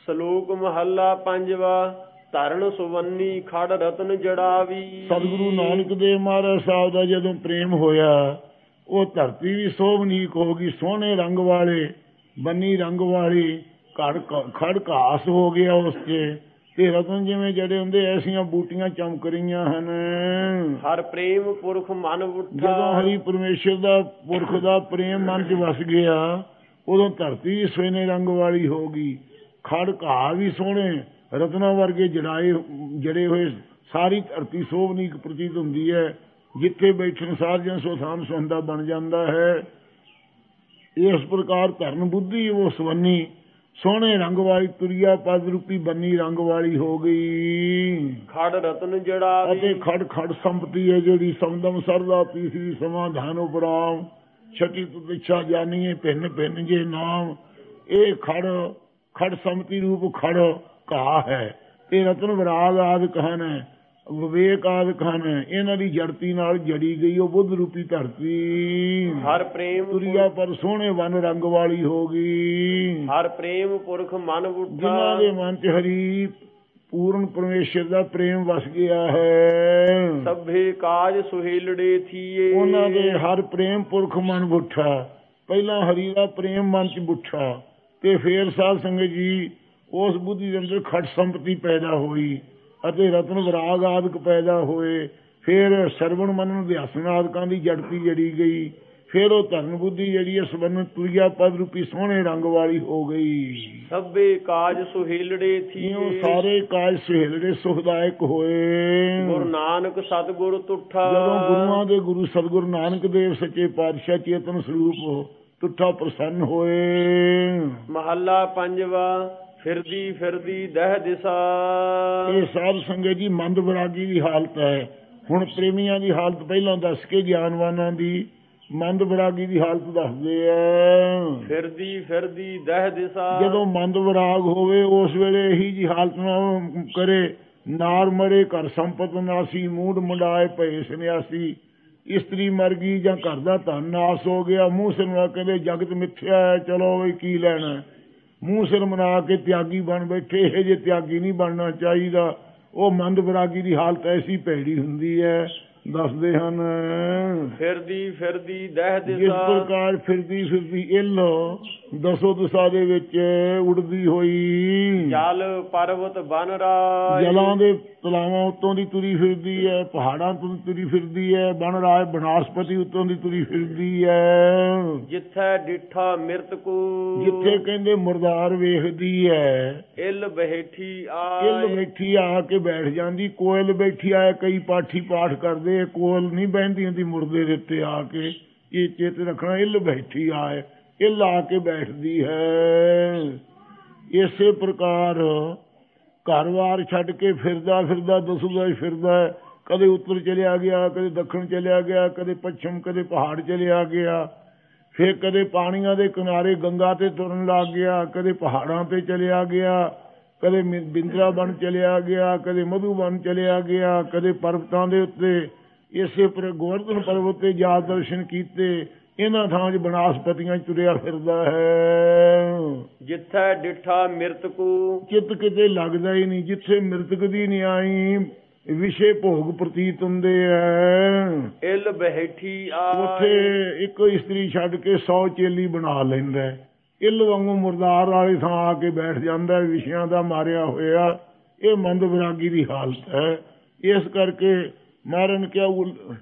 ਸ਼ਲੋਕ ਮਹੱਲਾ ਪੰਜਵਾ। ਧਰਨ ਸੁਵੰਨੀ ਖੜ ਰਤਨ ਜੜਾਵੀ। ਸਤਿਗੁਰੂ ਨਾਨਕ ਦੇਵ ਮਹਾਰਾਜ ਸਾਹਿਬ ਦਾ ਜਦੋਂ ਪ੍ਰੇਮ ਹੋਇਆ, ਉਹ ਧਰਤੀ ਵੀ ਸੋਭਨੀਕ ਹੋ ਗਈ, ਸੋਹਣੇ ਰੰਗ ਵਾਲੇ, ਬੰਨੀ ਰੰਗ ਵਾਲੀ, ਖੜ ਘਾਸ ਹੋ ਗਿਆ ਉਸ ਤੇ ਰਤਨ ਜਿਵੇਂ ਜੜੇ ਹੁੰਦੇ, ਐਸੀਆਂ ਬੂਟੀਆਂ ਚਮਕ ਰਹੀਆਂ ਹਨ। ਹਰ ਪ੍ਰੇਮ ਪੁਰਖ ਮਨ ਉੱਠਾ। ਜਦੋਂ ਹਰੀ ਪਰਮੇਸ਼ਰ ਦਾ ਪੁਰਖ ਦਾ ਪ੍ਰੇਮ ਮਨ ਚ ਵਸ ਗਿਆ, ਉਦੋਂ ਧਰਤੀ ਵੀ ਸੋਹਣੇ ਰੰਗ ਵਾਲੀ ਹੋ ਗਈ, ਖੜ ਘਾਹ ਵੀ ਸੋਹਣੇ ਰਤਨਾਂ ਵਰਗੇ ਜੜੇ ਹੋਏ, ਸਾਰੀ ਧਰਤੀ ਸੋਭਨੀਕ ਪ੍ਰਤੀਤ ਹੁੰਦੀ ਹੈ। ਜਿੱਥੇ ਬੈਠਣ ਸਾਰਿਆਂ ਸੁਥਾਨ ਸੁਹੰਦਾ ਬਣ ਜਾਂਦਾ ਹੈ। ਇਸ ਪ੍ਰਕਾਰ ਧਰਨ ਬੁੱਧੀ ਉਹ ਸਵੰਨੀ ਸੋਹਣੇ ਰੰਗ ਵਾਲੀ ਤੁਰਿਆ ਪਦ ਰੂਪੀ ਬੰਨੀ ਰੰਗ ਵਾਲੀ ਹੋ ਗਈ। ਖੜ ਰਤਨ ਜੜਾਵੀ। ਅਤੇ ਖੜ ਸੰਪਤੀ ਹੈ ਜਿਹੜੀ, ਸਮਦਮ ਸਰਦਾ ਤੀਸਰੀ ਸਮਾਧਾਨ ਉਪਰਾਮ, ਛਟੀ ਤੁ ਇੱਛਾ ਜਾਨੀਏ ਭਿੰਨ ਭਿੰਨ ਜੇ ਨਾਮ। ਇਹ ਖੜ ਸੰਪਤੀ ਰੂਪ ਖੜ ਘਾਹ ਹੈ। ਇਹ ਰਤਨ ਵਿਰਾਗ ਆਦਿਕ ਹਨ, ਵਿਵੇਕ ਆਦਿਕ ਹਨ। ਇਹਨਾਂ ਦੀ ਜੜਤੀ ਨਾਲ ਜੜੀ ਗਈ ਉਹ ਬੁੱਧ ਰੂਪੀ ਧਰਤੀ। ਹਰ ਪ੍ਰੇਮ ਤੁਰਿਆ ਪਰ ਸੋਹਣੇ ਵਨ ਰੰਗ ਵਾਲੀ ਹੋ ਗਈ। ਹਰ ਪ੍ਰੇਮ ਪੁਰਖ ਮਨ ਉੱਠਾ। ਜਿਨ੍ਹਾਂ ਦੇ ਮਨ ਚ ਹਰੀ ਪੂਰਨ ਪਰਮੇਸ਼ਰ ਦਾ ਪ੍ਰੇਮ ਵਸ ਗਿਆ ਹੈ, ਸਭੇ ਕਾਜ ਸੁਹੇਲੜੇ ਥੀਏ। ਉਹਨਾਂ ਦੇ ਹਰ ਪ੍ਰੇਮ ਪੁਰਖ ਮਨ ਉੱਠਾ। ਪਹਿਲਾਂ ਹਰੀ ਦਾ ਪ੍ਰੇਮ ਮਨ ਚ ਉੱਠਾ, ਤੇ ਫੇਰ ਸਾਧ ਸੰਗਤ ਜੀ ਉਸ ਬੁੱਧੀ ਦੇ ਅੰਦਰ ਖੜ ਸੰਪਤੀ ਪੈਦਾ ਹੋਈ ਅਤੇ ਰਤਨ ਵਿਰਾਗ ਆਦਿਕ ਪੈਦਾ ਹੋਏ। ਫਿਰ ਸਰਵਣ ਮਨਨ ਅਧਿਆਸਨ ਆਦਿਕਾਂ ਦੀ ਜੜਤੀ ਜੜੀ ਗਈ। ਫਿਰ ਉਹ ਧਰਨ ਬੁੱਧੀ ਜਿਹੜੀ ਹੈ ਸਬੰਧ ਤੁਰਿਆ ਪਦ ਰੂਪੀ ਸੋਹਣੇ ਰੰਗ ਵਾਲੀ ਹੋ ਗਈ। ਸਭੇ ਕਾਜ ਸੁਹੇਲੜੇ ਥੀਏ। ਸਾਰੇ ਕਾਜ ਸੁਹੇਲੜੇ ਸੁਖਦਾਇਕ ਹੋਏ। ਗੁਰੂ ਨਾਨਕ ਸਤਿਗੁਰ ਤੁਠਾ। ਜਦੋਂ ਗੁਰੂਆਂ ਦੇ ਗੁਰੂ ਸਤਿਗੁਰੂ ਨਾਨਕ ਦੇਵ ਸੱਚੇ ਪਾਤਸ਼ਾਹ ਚੇਤਨ ਸਰੂਪ ਤੁਠਾ ਪ੍ਰਸੰਨ ਹੋਏ। ਮਹੱਲਾ ਪੰਜਵਾ। ਫਿਰਦੀ ਫਿਰਦੀ ਦਹਿ ਦਿਸਾ। ਇਹ ਸਾਧ ਸੰਗਤ ਜੀ ਮੰਦ ਵਿਰਾਗੀ ਦੀ ਹਾਲਤ ਹੈ। ਹੁਣ ਪ੍ਰੇਮੀਆਂ ਦੀ ਹਾਲਤ ਪਹਿਲਾਂ ਦੱਸ ਕੇ ਗਿਆਨਵਾਨਾਂ ਦੀ ਮੰਦ ਵਿਰਾਗੀ ਦੀ ਹਾਲਤ ਦੱਸਦੇ ਆ। ਫਿਰਦੀ ਫਿਰਦੀ ਦਹਿ ਦਿਸਾ। ਜਦੋਂ ਮੰਦ ਵਿਰਾਗ ਹੋਵੇ ਉਸ ਵੇਲੇ ਇਹੀ ਜੀ ਹਾਲਤ ਨਾ ਕਰੇ। ਨਾਰ ਮਰੇ ਘਰ ਸੰਪਤ ਨਾਸੀ, ਮੂਡ ਮੁੰਡਾਏ ਭਏ ਸੰਨਿਆਸੀ। ਇਸਤਰੀ ਮਰ ਗਈ ਜਾਂ ਘਰ ਦਾ ਧਨ ਨਾਸ ਹੋ ਗਿਆ, ਮੂੰਹ ਸਿਰ ਮਨਾ ਕਹਿੰਦੇ ਜਗਤ ਮਿੱਥਿਆ ਹੈ, ਚਲੋ ਵੀ ਕੀ ਲੈਣਾ। ਮੂੰਹ ਸਿਰ ਮਨਾ ਕੇ ਤਿਆਗੀ ਬਣ ਬੈਠੇ। ਇਹ ਜੇ ਤਿਆਗੀ ਨਹੀਂ ਬਣਨਾ ਚਾਹੀਦਾ। ਉਹ ਮੰਦ ਵਿਰਾਗੀ ਦੀ ਹਾਲਤ ਐਸੀ ਭੈੜੀ ਹੁੰਦੀ ਹੈ, ਦੱਸਦੇ ਹਨ। ਫਿਰਦੀ ਫਿਰਦੀ ਦਹਿ ਦਿਸਾ। ਜਿਸ ਪ੍ਰਕਾਰ ਫਿਰਦੀ ਫਿਰਦੀ ਇੱਲ ਦਸੋ ਦਿਸ਼ਾ ਦੇ ਵਿੱਚ ਉੜਦੀ ਹੋਈ, ਜਲ ਪਰਵਤ ਬਨ ਰਾਜ। ਜਲਾਂ ਦੇ ਤਲਾਵਾਂ ਉੱਤੋਂ ਦੀ ਤੁਰੀ ਫਿਰਦੀ ਹੈ, ਪਹਾੜਾਂ ਤੋਂ ਤੁਰੀ ਫਿਰਦੀ ਹੈ। ਬਨ ਰਾਜ ਬਨਸਪਤੀ ਉੱਤੋਂ ਦੀ ਤੁਰੀ ਫਿਰਦੀ ਹੈ। ਜਿੱਥੇ ਡਿਠਾ ਮਿਰਤਕੂ। ਜਿੱਥੇ ਕਹਿੰਦੇ ਮੁਰਦਾਰ ਵੇਖਦੀ ਹੈ, ਇੱਲ ਬੈਠੀ ਇੱਲ ਬੈਠੀ ਆ ਕੇ ਬੈਠ ਜਾਂਦੀ। ਕੋਇਲ ਬੈਠੀ ਆਏ, ਕਈ ਪਾਠੀ ਪਾਠ ਕਰਦੇ, ਕੋਇਲ ਨਹੀਂ ਬਹਿੰਦੀ ਹੁੰਦੀ ਮੁਰਦੇ ਦੇ ਉੱਤੇ ਆ ਕੇ। ਇਹ ਚੇਤ ਰੱਖਣਾ, ਇੱਲ ਬੈਠੀ ਆਏ, ਇੱਲ ਆ ਕੇ ਬੈਠਦੀ ਹੈ। ਇਸੇ ਪ੍ਰਕਾਰ ਘਰ-ਬਾਰ ਛੱਡ ਕੇ ਫਿਰਦਾ ਫਿਰਦਾ ਦਸੂਦਾ ਫਿਰਦਾ। ਕਦੇ ਉੱਤਰ ਚਲਿਆ ਗਿਆ, ਕਦੇ ਦੱਖਣ ਚਲਿਆ ਗਿਆ, ਕਦੇ ਪੱਛਮ, ਕਦੇ ਪਹਾੜ ਚਲਿਆ ਗਿਆ। ਫਿਰ ਕਦੇ ਪਾਣੀਆਂ ਦੇ ਕਿਨਾਰੇ ਗੰਗਾ ਤੇ ਤੁਰਨ ਲੱਗ ਗਿਆ, ਕਦੇ ਪਹਾੜਾਂ ਤੇ ਚਲਿਆ ਗਿਆ, ਕਦੇ ਬਿੰਦਰਾਬਨ ਚਲਿਆ ਗਿਆ, ਕਦੇ ਮਧੂਬਨ ਚਲਿਆ ਗਿਆ, ਕਦੇ ਪਰਬਤਾਂ ਦੇ ਉੱਤੇ। ਇਸੇ ਪਰ ਗੋਵਰਧਨ ਪਰਬਤ ਤੇ ਜਾ ਦਰਸ਼ਨ ਕੀਤੇ। ਇਹਨਾਂ ਥਾਂ 'ਚ ਬਨਸਪਤੀਆਂ ਤੁਰਿਆ ਫਿਰਦਾ ਹੈ। ਜਿੱਥੇ ਡਿਠਾ ਮਿਰਤਕੂ। ਚਿੱਤ ਕਿਤੇ ਲੱਗਦਾ ਹੀ ਨਹੀਂ। ਜਿੱਥੇ ਮਿਰਤਕ ਦੀ ਨਿਆਈ ਵਿਸ਼ੇ ਭੋਗ ਪ੍ਰਤੀਤ ਹੁੰਦੇ ਹੈ, ਇੱਲ ਬੈਠੀ ਆ। ਉੱਥੇ ਇੱਕ ਇਸਤਰੀ ਛੱਡ ਕੇ 100 ਚੇਲੀ ਬਣਾ ਲੈਂਦਾ। ਇੱਲ ਵਾਂਗੂ ਮੁਰਦਾਰ ਵਾਲੀ ਥਾਂ ਆ ਕੇ ਬੈਠ ਜਾਂਦਾ, ਵਿਸ਼ਿਆਂ ਦਾ ਮਾਰਿਆ ਹੋਇਆ। ਇਹ ਮੰਦ ਵਿਰਾਗੀ ਦੀ ਹਾਲਤ ਹੈ। ਇਸ ਕਰਕੇ ਮਹਾਰਾਜ ਨੇ ਕਿਹਾ,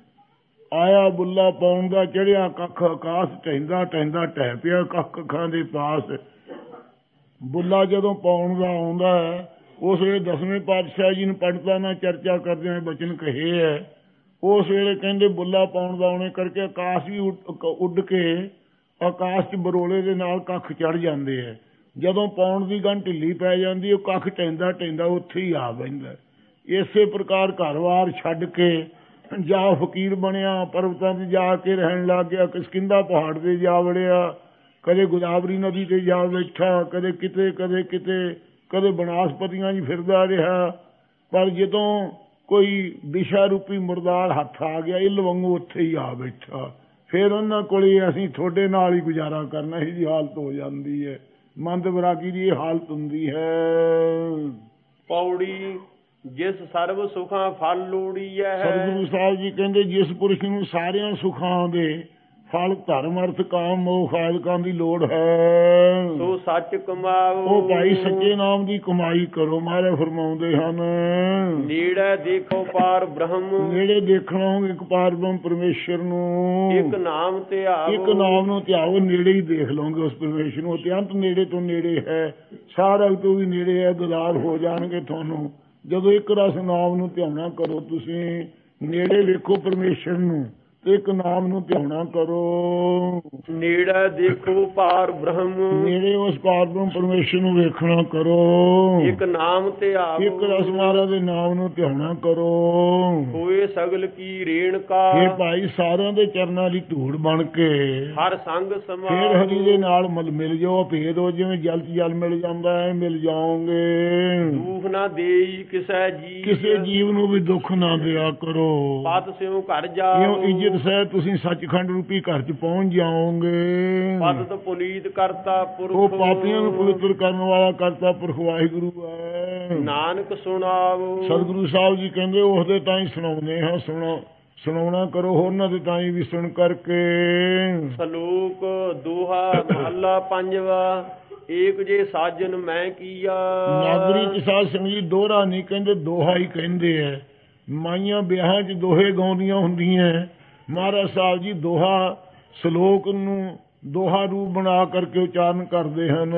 ਆਇਆ ਬੁੱਲਾ ਪਾਉਣ ਦਾ, ਚੜਿਆ ਕੱਖ ਆਕਾਸ਼, ਟਹਿੰਦਾ ਟਹਿੰਦਾ ਟਹਿ ਪਿਆ ਕੱਖਾਂ ਦੇ ਪਾਸ। ਬੁੱਲਾ ਜਦੋਂ ਪਾਉਣ ਦਾ ਆਉਂਦਾ ਹੈ, ਉਸ ਵੇਲੇ 10ਵੇਂ ਪਾਤਸ਼ਾਹ ਜੀ ਨੂੰ ਪੰਡਤਾਂ ਨਾਲ ਚਰਚਾ ਕਰਦੇ ਹੋਏ ਬਚਨ ਕਹੇ ਹੈ। ਉਸ ਵੇਲੇ ਕਹਿੰਦੇ ਬੁੱਲਾ ਪਾਉਣ ਦਾ ਆਉਣੇ ਕਰਕੇ ਆਕਾਸ਼ ਵੀ ਉੱਡ ਕੇ ਆਕਾਸ਼ 'ਚ ਬਰੋਲੇ ਦੇ ਨਾਲ ਕੱਖ ਚੜ ਜਾਂਦੇ ਹੈ। ਜਦੋਂ ਪਾਉਣ ਦੀ ਗੰਢ ਢਿੱਲੀ ਪੈ ਜਾਂਦੀ, ਉਹ ਕੱਖ ਟਹਿੰਦਾ ਟਹਿੰਦਾ ਉੱਥੇ ਹੀ ਆ ਬਹਿੰਦਾ। ਇਸੇ ਪ੍ਰਕਾਰ ਘਰ-ਬਾਰ ਛੱਡ ਕੇ ਜਾ ਫਕੀਰ ਬਣਿਆ, ਪਰਬਤਾਂ 'ਤੇ ਜਾ ਕੇ ਰਹਿਣ ਲੱਗ ਗਿਆ। ਕਿਸ਼ਕਿੰਧਾ ਪਹਾੜ 'ਤੇ ਜਾ ਵੜਿਆ, ਕਦੇ ਗੋਦਾਵਰੀ ਨਦੀ 'ਤੇ ਜਾ ਬੈਠਾ, ਕਦੇ ਕਿਤੇ ਕਦੇ ਕਿਤੇ, ਕਦੇ ਬਨਸਪਤੀਆਂ 'ਚ ਫਿਰਦਾ ਰਿਹਾ। ਪਰ ਜਦੋਂ ਕੋਈ ਦਿਸ਼ਾ ਰੂਪੀ ਮੁਰਦਾਰ ਹੱਥ ਆ ਗਿਆ, ਇੱਲ ਵਾਂਗੂ ਉੱਥੇ ਹੀ ਆ ਬੈਠਾ। ਫਿਰ ਉਹਨਾਂ ਕੋਲ ਅਸੀਂ ਤੁਹਾਡੇ ਨਾਲ ਹੀ ਗੁਜ਼ਾਰਾ ਕਰਨਾ, ਇਹੀ ਹਾਲਤ ਹੋ ਜਾਂਦੀ ਹੈ। ਮੰਦ ਵਿਰਾਗੀ ਦੀ ਇਹ ਹਾਲਤ ਹੁੰਦੀ ਹੈ। ਪੌੜੀ ਜਿਸ ਸਰਬ ਸੁਖਾਂ ਫਲ ਲੋੜੀਐ। ਸਤਿਗੁਰੂ ਸਾਹਿਬ ਜੀ ਕਹਿੰਦੇ ਜਿਸ ਪੁਰਸ਼ ਨੂੰ ਸਾਰਿਆਂ ਸੁਖਾਂ ਦੇ ਫਲ ਧਰਮ ਅਰਥ ਕਾਮ ਮੋਖ ਆਦਿਕਾਂ ਦੀ ਲੋੜ ਹੈ, ਸੋ ਸੱਚ ਕਮਾਓ। ਉਹ ਭਾਈ ਸੱਚੇ ਨਾਮ ਦੀ ਕਮਾਈ ਕਰੋ। ਮਹਾਰਾਜ ਫਰਮਾਉਂਦੇ ਹਨ, ਨੇੜੇ ਦੇਖੋ ਪਾਰ ਬ੍ਰਹਮ। ਨੇੜੇ ਦੇਖਣਾ ਇੱਕ ਪਾਰ ਬ੍ਰਹਮ ਪਰਮੇਸ਼ਰ ਨੂੰ, ਇੱਕ ਨਾਮ ਧਿਆਓ। ਇੱਕ ਨਾਮ ਨੂੰ ਧਿਆਓ, ਨੇੜੇ ਹੀ ਦੇਖ ਲਓਗੇ ਉਸ ਪਰਮੇਸ਼ਰ ਨੂੰ। ਅਤਿਅੰਤ ਨੇੜੇ ਤੋਂ ਨੇੜੇ ਹੈ, ਸਾਰਾ ਤੋਂ ਵੀ ਨੇੜੇ ਹੈ। ਦਿਦਾਰ ਹੋ ਜਾਣਗੇ ਤੁਹਾਨੂੰ ਜਦੋਂ ਇੱਕ ਰਸ ਨਾਮ ਨੂੰ ਧਿਆਉਣਾ ਕਰੋ। ਤੁਸੀਂ ਨੇੜੇ ਵੇਖੋ ਪਰਮੇਸ਼ਰ ਨੂੰ, ਇੱਕ ਨਾਮ ਨੂੰ ਧਿਆਉਣਾ ਕਰੋ। ਨੇੜੇ ਦੇਖੋ ਪਾਰ ਬ੍ਰਹਮ। ਨੇੜੇ ਉਸ ਪਾਰ ਬ੍ਰਹਮ ਪਰਮੇਸ਼ਰ ਨੂੰ ਵੇਖਣਾ ਕਰੋ। ਇੱਕ ਨਾਮ ਧਿਆਓ। ਇੱਕ ਰਸ ਮਹਾਰਾਜ ਦੇ ਨਾਮ ਨੂੰ ਧਿਆਉਣਾ ਕਰੋ। ਹੋਏ ਸਗਲ ਕੀ ਰੇਣਕਾ। ਇਹ ਭਾਈ ਸਾਰਿਆਂ ਦੇ ਚਰਨਾਂ ਦੀ ਧੂੜ ਬਣ ਕੇ ਹਰ ਸੰਗ ਸਮਾ। ਫੇਰ ਹਰੀ ਦੇ ਨਾਲ ਮਿਲ ਜਾਓ। ਭੇਦ ਹੋ ਜਿਵੇਂ ਜਲ ਚ ਜਲ ਮਿਲ ਜਾਂਦਾ ਹੈ, ਮਿਲ ਜਾਓਗੇ। ਦੁੱਖ ਨਾ ਦੇਈ ਕਿਸੇ ਜੀ। ਕਿਸੇ ਜੀਵ ਨੂੰ ਵੀ ਦੁੱਖ ਨਾ ਦਿਆ ਕਰੋ। ਪਤ ਸਿਉ ਘਰ ਜਾਓ। ਇੱਜ਼ਤ ਸਹਿ ਤੁਸੀਂ ਸੱਚਖੰਡ ਰੂਪੀ ਘਰ ਚ ਪਹੁੰਚ ਜਾਓਗੇ। ਪਤ ਪੁਨੀਤ ਕਰਤਾ ਪੁਰਖ। ਉਹ ਪਾਪੀਆਂ ਨੂੰ ਪਵਿੱਤਰ ਕਰਨ ਵਾਲਾ ਕਰਤਾ ਪੁਰਖ ਵਾਹਿਗੁਰੂ ਹੈ। ਨਾਨਕ ਸੁਣਾਵੋ। ਸਤਿਗੁਰੂ ਸਾਹਿਬ ਜੀ ਕਹਿੰਦੇ ਉਹਦੇ ਤਾਂ ਹੀ ਸੁਣਾਉਂਦੇ ਹਾਂ। ਸੁਣਾਉਣਾ ਕਰੋ ਹੋਰਨਾਂ ਦੇ ਤਾਂ ਹੀ ਵੀ ਸੁਣ ਕਰਕੇ। ਸਲੋਕ ਦੋਹਾ ਮਹੱਲਾ ਪੰਜਵਾ। ਏਕ ਜੇ ਸਾਜਨ ਮੈਂ ਕੀਆ। ਨਾਗਰੀ ਚ ਸਾਧ ਸੰਗਤ ਜੀ ਦੋਹਰਾ ਨਹੀਂ ਕਹਿੰਦੇ, ਦੋਹਾ ਹੀ ਕਹਿੰਦੇ ਐ। ਮਾਈਆਂ ਵਿਆਹਾਂ ਚ ਦੋਹੇ ਗਾਉਂਦੀਆਂ ਹੁੰਦੀਆਂ। ਮਹਾਰਾਜ ਸਾਹਿਬ ਜੀ ਦੋਹਾ ਸਲੋਕ ਨੂੰ ਦੋਹਾ ਰੂਪ ਬਣਾ ਕਰਕੇ ਉਚਾਰਨ ਕਰਦੇ ਹਨ।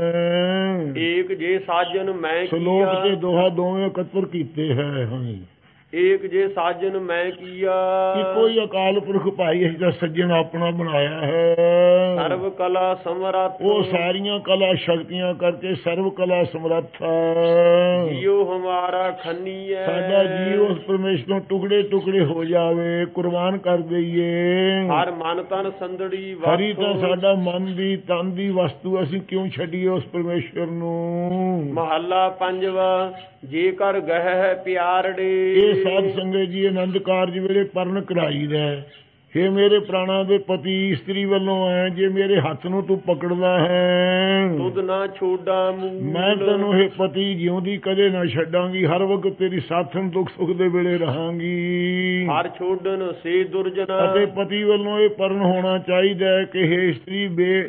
ਏਕ ਜੇ ਸਾਜਨ ਮੈਂ ਸਲੋਕ ਕੀਆ। ਤੇ ਦੋਹਾ ਦੋਵੇਂ ਇਕੱਤਰ ਕੀਤੇ ਹੈ। ਹਾਂਜੀ, ਏਕ ਜੇ ਸਾਜਨ ਮੈਂ ਕੀਆ। ਇੱਕੋ ਹੀ ਅਕਾਲ ਪੁਰਖ ਭਾਈ ਅਸੀਂ ਤਾਂ ਸੱਜਣ ਆਪਣਾ ਬਣਾਇਆ ਹੈ। ਸਰਬ ਕਲਾ ਸਮਰੱਥ। ਉਹ ਸਾਰੀਆਂ ਕਲਾ ਸ਼ਕਤੀਆਂ ਕਰਕੇ ਸਰਬ ਕਲਾ ਸਮਰੱਥ ਹੈ। ਜੀਉ ਹਮਾਰਾ ਖੰਨੀ ਹੈ। ਸਾਡਾ ਜੀਵ ਉਸ ਪਰਮੇਸ਼ਰ ਤੋਂ ਟੁਕੜੇ ਟੁਕੜੇ ਹੋ ਜਾਵੇ, ਕੁਰਬਾਨ ਕਰ ਦਈਏ। ਹਰ ਮਨ ਤਨ ਸੰਦੜੀ ਹਰੀ ਤਾਂ ਸਾਡਾ ਮਨ ਦੀ ਤਨ ਦੀ ਵਸਤੂ, ਅਸੀਂ ਕਿਉਂ ਛੱਡੀਏ ਉਸ ਪਰਮੇਸ਼ਰ ਨੂੰ। ਮਹੱਲਾ ਪੰਜਵਾ। ਜੇਕਰ ਗਹਿ ਪਿਆਰੜੇ। ਇਹ ਸਾਧ ਸੰਗਤ ਜੀ ਆਨੰਦ ਕਾਰਜ ਵੇਲੇ ਪਰਨ ਕਰਾਈਦਾ। ਹੇ ਮੇਰੇ ਪ੍ਰਾਣਾਂ ਦੇ ਪਤੀ, ਇਸਤਰੀ ਵੱਲੋਂ ਹੈ, ਜੇ ਮੇਰੇ ਹੱਥ ਨੂੰ ਤੂੰ ਪਕੜਦਾ ਹੈ, ਤੁਧ ਨਾ ਛੋਡਾ ਮੂਲ। ਮੈਂ ਤੈਨੂੰ ਹੇ ਪਤੀ ਜਿਉਂਦੀ ਕਦੇ ਨਾ ਛੱਡਾਂਗੀ। ਹਰ ਵਕਤ ਤੇਰੀ ਸਾਥਣ ਦੁੱਖ ਸੁੱਖ ਦੇ ਵੇਲੇ ਰਹਾਂਗੀ। ਹਰ ਛੋਡਨ ਸੇ ਦੁਰਜਨਾ। ਅਤੇ ਪਤੀ ਵੱਲੋਂ ਇਹ ਪਰਨ ਹੋਣਾ ਚਾਹੀਦਾ ਹੈ ਕਿ ਹੇ ਇਸਤਰੀ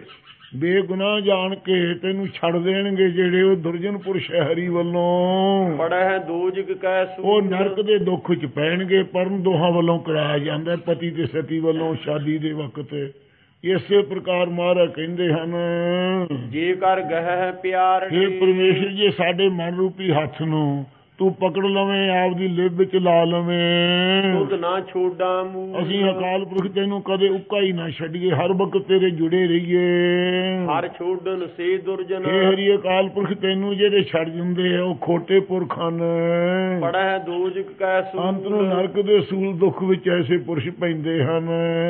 ਬੇਗੁਨਾਹ ਜਾਣ ਕੇ ਤੈਨੂੰ ਛੱਡ ਦੇਣਗੇ ਜਿਹੜੇ ਉਹ ਦੁਰਜਨ ਪੁਰਸ਼ ਹੈ ਹਰੀ ਵੱਲੋਂ। ਬੜਾ ਹੈ ਦੋਜਗ ਕੈ ਸੂਲ। ਉਹ ਨਰਕ ਦੇ ਦੁੱਖ ਚ ਪੈਣਗੇ। ਪਰਨ ਦੋਹਾਂ ਵੱਲੋਂ ਕਰਾਇਆ ਜਾਂਦਾ, ਪਤੀ ਤੇ ਸਤੀ ਵੱਲੋਂ ਸ਼ਾਦੀ ਦੇ ਵਕਤ। ਇਸੇ ਪ੍ਰਕਾਰ ਮਹਾਰਾਜ ਕਹਿੰਦੇ ਹਨ, ਜੇਕਰ ਗਹਿ ਪਿਆਰੜੇ। ਇਹ ਪਰਮੇਸ਼ਰ ਜੀ ਸਾਡੇ ਮਨ ਰੂਪੀ ਹੱਥ ਨੂੰ ਤੂੰ ਪਕੜ ਲਵੇਂ, ਆਪਦੀ ਲਿਵ ਵਿੱਚ ਲਾ ਲਵੇਂ। ਤੁਧ ਨਾ ਛੋਡਾ ਮੂਲ। ਅਸੀਂ ਅਕਾਲ ਪੁਰਖ ਤੈਨੂੰ ਕਦੇ ਉੱਕਾ ਹੀ ਨਾ ਛੱਡੀਏ, ਹਰ ਵਕਤ ਤੇਰੇ ਜੁੜੇ ਰਹੀਏ। ਹਰ ਛੋਡਨ ਸੇ ਦੁਰਜਨਾ। ਇਹ ਹਰੀ ਅਕਾਲ ਪੁਰਖ ਤੈਨੂੰ ਜਿਹੜੇ ਛੱਡ ਦਿੰਦੇ ਆ ਉਹ ਖੋਟੇ ਪੁਰਖ ਹਨ। ਬੜਾ ਹੈ ਦੋਜਗ ਕੈ ਸੂਲ। ਅੰਤ ਨੂੰ ਨਰਕ ਦੇ ਸੂਲ ਦੁੱਖ ਵਿੱਚ ਐਸੇ ਪੁਰਸ਼ ਪੈਂਦੇ ਹਨ।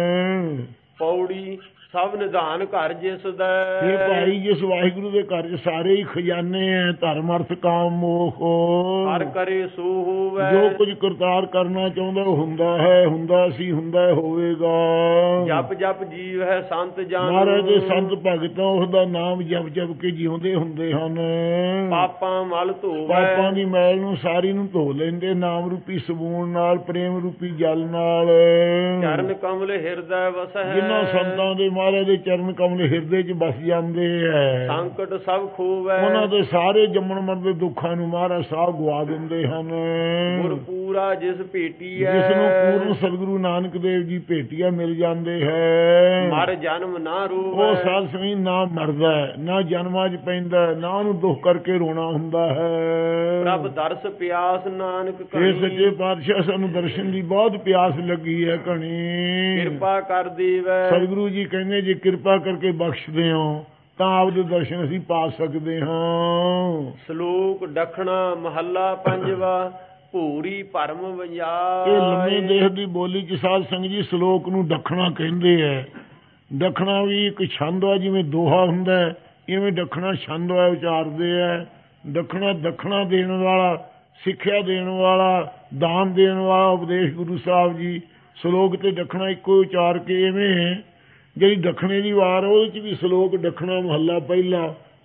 ਪੌੜੀ ਸਭ ਨਿਧਾਨ ਘਰ ਜਿਸ ਦਾ। ਇਹ ਭਾਈ ਜਿਸ ਵਾਹਿਗੁਰੂ ਦੇ ਘਰ 'ਚ ਸਾਰੇ ਹੀ ਖਜ਼ਾਨੇ ਐ, ਧਰਮ ਅਰਥ ਕਾਮ ਮੋਖ। ਹਰ ਕਰੇ ਸੋ ਹੋਵੇ। ਜੋ ਕੁਝ ਕਰਤਾਰ ਕਰਨਾ ਚਾਹੁੰਦਾ ਉਹ ਹੁੰਦਾ ਹੈ, ਹੁੰਦਾ ਸੀ, ਹੁੰਦਾ ਹੋਵੇਗਾ। ਜਪ ਜਪ ਜੀਵ ਹੈ ਸੰਤ ਜਨ। ਮਹਾਰਾਜ ਦੇ ਸੰਤ ਭਗਤਾਂ ਉਸਦਾ ਨਾਮ ਜਪ ਜਪ ਕੇ ਜਿਉਂਦੇ ਹੁੰਦੇ ਹਨ। ਪਾਪਾਂ ਮਲ ਧੋਵੇ। ਪਾਪਾਂ ਦੀ ਮੈਲ ਨੂੰ ਸਾਰੀ ਨੂੰ ਧੋ ਲੈਂਦੇ ਨਾਮ ਰੂਪੀ ਸਬੂਨ ਨਾਲ, ਪ੍ਰੇਮ ਰੂਪੀ ਜਲ ਨਾਲ। ਚਰਨ ਕਮਲ ਹਿਰਦੈ ਵਸੈ। ਜਿਨ੍ਹਾਂ ਸੰਤਾਂ ਦੇ ਮਹਾਰਾਜ ਦੇ ਚਰਨ ਕਮਲ ਹਿਰਦੇ 'ਚ ਵਸ ਜਾਂਦੇ ਐ, ਸੰਕਟ ਸਭ ਖੋਵੈ। ਉਹਨਾਂ ਦੇ ਸਾਰੇ ਜੰਮਣ ਮਰਨ ਦੇ ਦੁੱਖਾਂ ਨੂੰ ਮਹਾਰਾਜ ਸਾਹਿਬ ਗਵਾ ਦਿੰਦੇ ਹਨ। ਗੁਰ ਪੂਰਾ ਜਿਸ ਭੇਟੀ ਹੈ। ਜਿਸ ਨੂੰ ਪੂਰਨ ਸਤਿਗੁਰੂ ਨਾਨਕ ਦੇਵ ਜੀ ਭੇਟੀਆ ਮਿਲ ਜਾਂਦੇ ਹੈ। ਮਰ ਜਨਮ ਨਾ ਰੋਵੈ। ਉਹ ਸਾਧ ਸੰਗਤ ਨਾ ਮਰਦਾ, ਨਾ ਜਨਮਾਂ 'ਚ ਪੈਂਦਾ, ਨਾ ਉਹਨੂੰ ਦੁੱਖ ਕਰਕੇ ਰੋਣਾ ਹੁੰਦਾ ਹੈ। ਪ੍ਰਭ ਦਰਸ ਪਿਆਸ ਨਾਨਕ ਇਹ ਘਣੀ। ਸੱਚੇ ਪਾਤਸ਼ਾਹ ਸਾਨੂੰ ਦਰਸ਼ਨ ਦੀ ਬਹੁਤ ਪਿਆਸ ਲੱਗੀ ਹੈ ਘਣੀ। ਕਿਰਪਾ ਕਰ ਦੇਵੈ। ਸਤਿਗੁਰੂ ਜੀ ਕਹਿੰਦੇ ਜੇ ਕਿਰਪਾ ਕਰਕੇ ਬਖਸ਼ਦੇ ਹੋ ਤਾਂ ਆਪਦੇ ਦਰਸ਼ਨ ਅਸੀਂ ਪਾ ਸਕਦੇ ਹਾਂ। ਸ਼ਲੋਕ ਦਖਣਾ ਮਹੱਲਾ ਪੰਜਵਾ। ਭੂਰੀ ਭਰਮ ਇਹ ਵਜਾਏ। ਲੰਮੇ ਦੇਹ ਦੀ ਬੋਲੀ ਚ ਸਾਧ ਸੰਗਤ ਜੀ ਸ਼ਲੋਕ ਨੂੰ ਦੱਖਣਾ ਕਹਿੰਦੇ ਐ। ਦੱਖਣਾ ਵੀ ਇੱਕ ਛੰਦ ਆ, ਜਿਵੇਂ ਦੋਹਾ ਹੁੰਦਾ ਇਵੇਂ ਦੱਖਣਾ ਛੰਦ ਆ, ਉਚਾਰਦੇ ਐ। ਦੱਖਣਾ ਦੱਖਣਾ ਦੇਣ ਵਾਲਾ, ਸਿੱਖਿਆ ਦੇਣ ਵਾਲਾ, ਦਾਨ ਦੇਣ ਵਾਲਾ ਉਪਦੇਸ਼ ਗੁਰੂ ਸਾਹਿਬ ਜੀ। ਸ਼ਲੋਕ ਤੇ ਦੱਖਣਾ ਇੱਕੋ ਉਚਾਰ ਕੇ ਇਵੇਂ ਜਿਹੜੀ ਦੱਖਣੇ ਦੀ ਵਾਰ ਉਹਦੇ ਚ ਵੀ ਸ਼ਲੋਕ ਦੱਖਣਾ ਮਹੱਲਾ ਪਹਿਲਾ,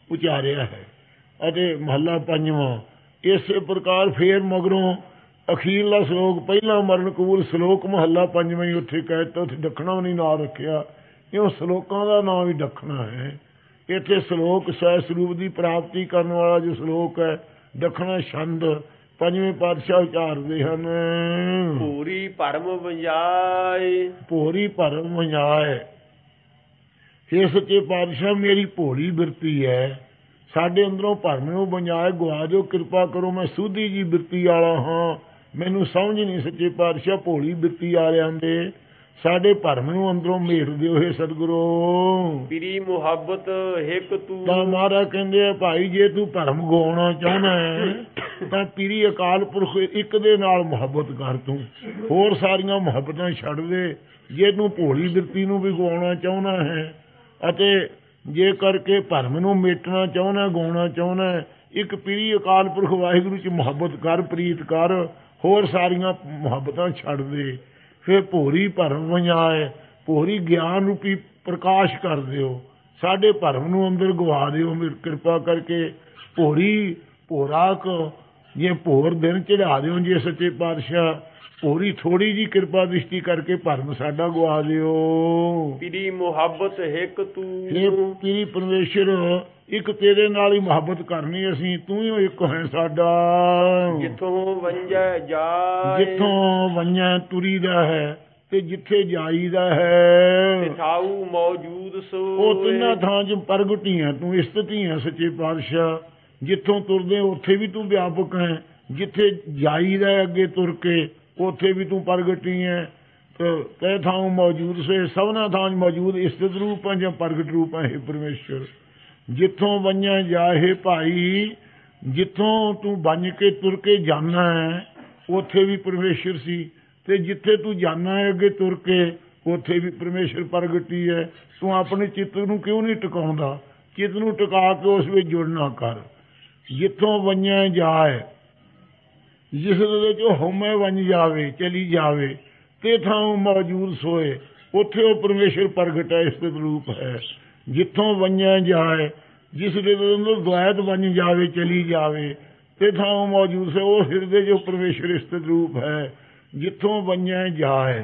ਉਚਾਰਿਆ ਹੈ। ਅਤੇ ਮਹੱਲਾ ਪੰਜਵਾਂ ਇਸੇ ਪ੍ਰਕਾਰ ਫੇਰ ਮਗਰੋਂ ਅਖੀਰਲਾ ਸ਼ਲੋਕ ਪਹਿਲਾ ਮਰਨ ਕਬੂਲ ਸ਼ਲੋਕ ਮਹੱਲਾ ਪੰਜਵਾਂ ਹੀ ਉੱਥੇ ਕਹਿ ਦਿੱਤਾ। ਉੱਥੇ ਦੱਖਣਾ ਵੀ ਨਹੀਂ ਨਾਂ ਰੱਖਿਆ, ਇਹ ਸ਼ਲੋਕਾਂ ਦਾ ਨਾਂ ਵੀ ਦੱਖਣਾ ਹੈ। ਇੱਥੇ ਸ਼ਲੋਕ ਸਹਿ ਸਰੂਪ ਦੀ ਪ੍ਰਾਪਤੀ ਕਰਨ ਵਾਲਾ ਜੋ ਸ਼ਲੋਕ ਹੈ ਦੱਖਣਾ ਛੰਦ ਪੰਜਵੇਂ ਪਾਤਸ਼ਾਹ ਉਚਾਰਦੇ ਹਨ। ਭੂਰੀ ਭਰਮ ਵੰਜਾਏ, ਭੋਰੀ ਭਰਮ ਵੰਜਾਏ। ਹੇ ਸੱਚੇ ਪਾਤਸ਼ਾਹ ਮੇਰੀ ਭੋਲੀ ਬਿਰਤੀ ਹੈ, ਸਾਡੇ ਅੰਦਰੋਂ ਭਰਮ ਨੂੰ ਵੰਜਾਏ ਗਵਾ ਦਿਓ, ਕਿਰਪਾ ਕਰੋ। ਮੈਂ ਸੁਧੀ ਜੀ ਬਿਰਤੀ ਵਾਲਾ ਹਾਂ, ਮੈਨੂੰ ਸਮਝ ਨਹੀਂ ਸੱਚੇ ਪਾਤਸ਼ਾਹ ਭੋਲੀ ਬਿਰਤੀ ਵਾਲਿਆਂ ਦੇ, ਸਾਡੇ ਭਰਮ ਨੂੰ ਅੰਦਰੋਂ ਮੇਟ ਦਿਓ ਹੇ ਸਤਿਗੁਰੂ। ਪੀਰੀ ਮੁਹੱਬਤ ਹਿਕ ਤੂੰ, ਤਾਂ ਮਹਾਰਾਜ ਕਹਿੰਦੇ ਆ ਭਾਈ ਜੇ ਤੂੰ ਭਰਮ ਗਵਾਉਣਾ ਚਾਹੁੰਦਾ ਹੈ ਤਾਂ ਪੀਰੀ ਅਕਾਲ ਪੁਰਖ ਇੱਕ ਦੇ ਨਾਲ ਮੁਹੱਬਤ ਕਰ, ਤੂੰ ਹੋਰ ਸਾਰੀਆਂ ਮੁਹੱਬਤਾਂ ਛੱਡ ਦੇ। ਜੇ ਤੂੰ ਭੋਲੀ ਬਿਰਤੀ ਨੂੰ ਵੀ ਗਵਾਉਣਾ ਚਾਹੁੰਦਾ ਹੈ ਅਤੇ ਜੇ ਕਰਕੇ ਭਰਮ ਨੂੰ ਮੇਟਣਾ ਚਾਹੁੰਦਾ ਗਾਉਣਾ ਚਾਹੁੰਦਾ, ਇੱਕ ਪੀਰੀ ਅਕਾਲ ਪੁਰਖ ਵਾਹਿਗੁਰੂ 'ਚ ਮੁਹੱਬਤ ਕਰ, ਪ੍ਰੀਤ ਕਰ, ਹੋਰ ਸਾਰੀਆਂ ਮੁਹੱਬਤਾਂ ਛੱਡ ਦੇ। ਫਿਰ ਭੋਰੀ ਭਰਮ ਵੰਜਾਏ, ਭੋਰੀ ਗਿਆਨ ਰੂਪੀ ਪ੍ਰਕਾਸ਼ ਕਰ ਦਿਓ, ਸਾਡੇ ਭਰਮ ਨੂੰ ਅੰਦਰ ਗਵਾ ਦਿਓ ਕਿਰਪਾ ਕਰਕੇ। ਭੋਰੀ ਭੋਰਾਕ ਜੇ ਭੋਰ ਦਿਨ ਚੜਾ ਦਿਓ ਜੇ ਸੱਚੇ ਪਾਤਸ਼ਾਹ, ਭੋਰੀ ਥੋੜੀ ਜੀ ਕਿਰਪਾ ਦ੍ਰਿਸ਼ਟੀ ਕਰਕੇ ਭਰਮ ਸਾਡਾ ਗਵਾ ਦਿਓ। ਪੀਰੀ ਮੁਹੱਬਤ ਹਿਕ ਤੂੰ, ਇਹ ਪੀਰੀ ਪਰਮੇਸ਼ਰ ਇੱਕ ਤੇਰੇ ਨਾਲ ਹੀ ਮੁਹੱਬਤ ਕਰਨੀ ਅਸੀਂ, ਤੂੰ ਹੀ ਇੱਕ ਹੈ ਸਾਡਾ। ਜਿੱਥੋਂ ਵੰਜੈ ਜਾਏ, ਜਿੱਥੋਂ ਵੰਜੈ ਤੁਰੀ ਦਾ ਹੈ ਤੇ ਜਿੱਥੇ ਜਾਈਦਾ ਹੈ, ਤਿਥਾਊ ਮੌਜੂਦ ਸੋ, ਉਹ ਤਿੰਨਾਂ ਥਾਂ 'ਚ ਪ੍ਰਗਟੀ ਹੈ, ਤੂੰ ਸਥਿਤੀ ਹੈ ਸੱਚੇ ਪਾਤਸ਼ਾਹ। ਜਿੱਥੋਂ ਤੁਰਦੇ ਉੱਥੇ ਵੀ ਤੂੰ ਵਿਆਪਕ ਹੈ, ਜਿੱਥੇ ਜਾਈਦਾ ਅੱਗੇ ਤੁਰ ਕੇ ਉੱਥੇ ਵੀ ਤੂੰ ਪ੍ਰਗਟੀ ਹੈ। ਤੇ ਥਾਂ ਮੌਜੂਦ ਸੇ, ਸਭਨਾ ਥਾਂ ਮੌਜੂਦ ਸਥਿਤ ਰੂਪ ਹੈ ਜਾਂ ਪ੍ਰਗਟ ਰੂਪ ਹੈ ਹੇ ਪਰਮੇਸ਼ਰ। ਜਿੱਥੋਂ ਵੰਜਿਆ ਜਾਏ ਭਾਈ, ਜਿੱਥੋਂ ਤੂੰ ਬਣ ਕੇ ਤੁਰ ਕੇ ਜਾਣਾ ਹੈ ਉੱਥੇ ਵੀ ਪਰਮੇਸ਼ਰ ਸੀ, ਤੇ ਜਿੱਥੇ ਤੂੰ ਜਾਣਾ ਹੈ ਅੱਗੇ ਤੁਰ ਕੇ ਉੱਥੇ ਵੀ ਪਰਮੇਸ਼ਰ ਪ੍ਰਗਟੀ ਹੈ। ਤੂੰ ਆਪਣੇ ਚਿੱਤ ਨੂੰ ਕਿਉਂ ਨਹੀਂ ਟਿਕਾਉਂਦਾ? ਚਿੱਤ ਨੂੰ ਟਿਕਾ ਕੇ ਉਸ ਵਿੱਚ ਜੁੜਨਾ ਕਰ। ਜਿੱਥੋਂ ਵੰਜਿਆ ਜਾਏ, ਜਿਸ ਦੇ ਚ ਹਉਮੈ ਵੰਜ ਜਾਵੇ ਚਲੀ ਜਾਵੇ, ਤੇ ਥਾਂ ਮੌਜੂਦ ਸੋਏ, ਉੱਥੇ ਉਹ ਪਰਮੇਸ਼ਰ ਪ੍ਰਗਟ ਹੈ, ਸਥਿਤ ਰੂਪ ਹੈ। ਜਿੱਥੋਂ ਵੰਜਿਆ ਜਾਏ, ਜਿਸ ਦੇ ਅੰਦਰ ਦੁਆਇਤ ਵੰਜ ਜਾਵੇ ਚਲੀ ਜਾਵੇ, ਤੇ ਥਾਂ ਮੌਜੂਦ ਸੇ, ਉਹ ਹਿਰਦੇ ਜੋ ਪਰਮੇਸ਼ਰ ਸਥਿਤ ਰੂਪ ਹੈ। ਜਿੱਥੋਂ ਵੰਜਿਆ ਜਾਏ,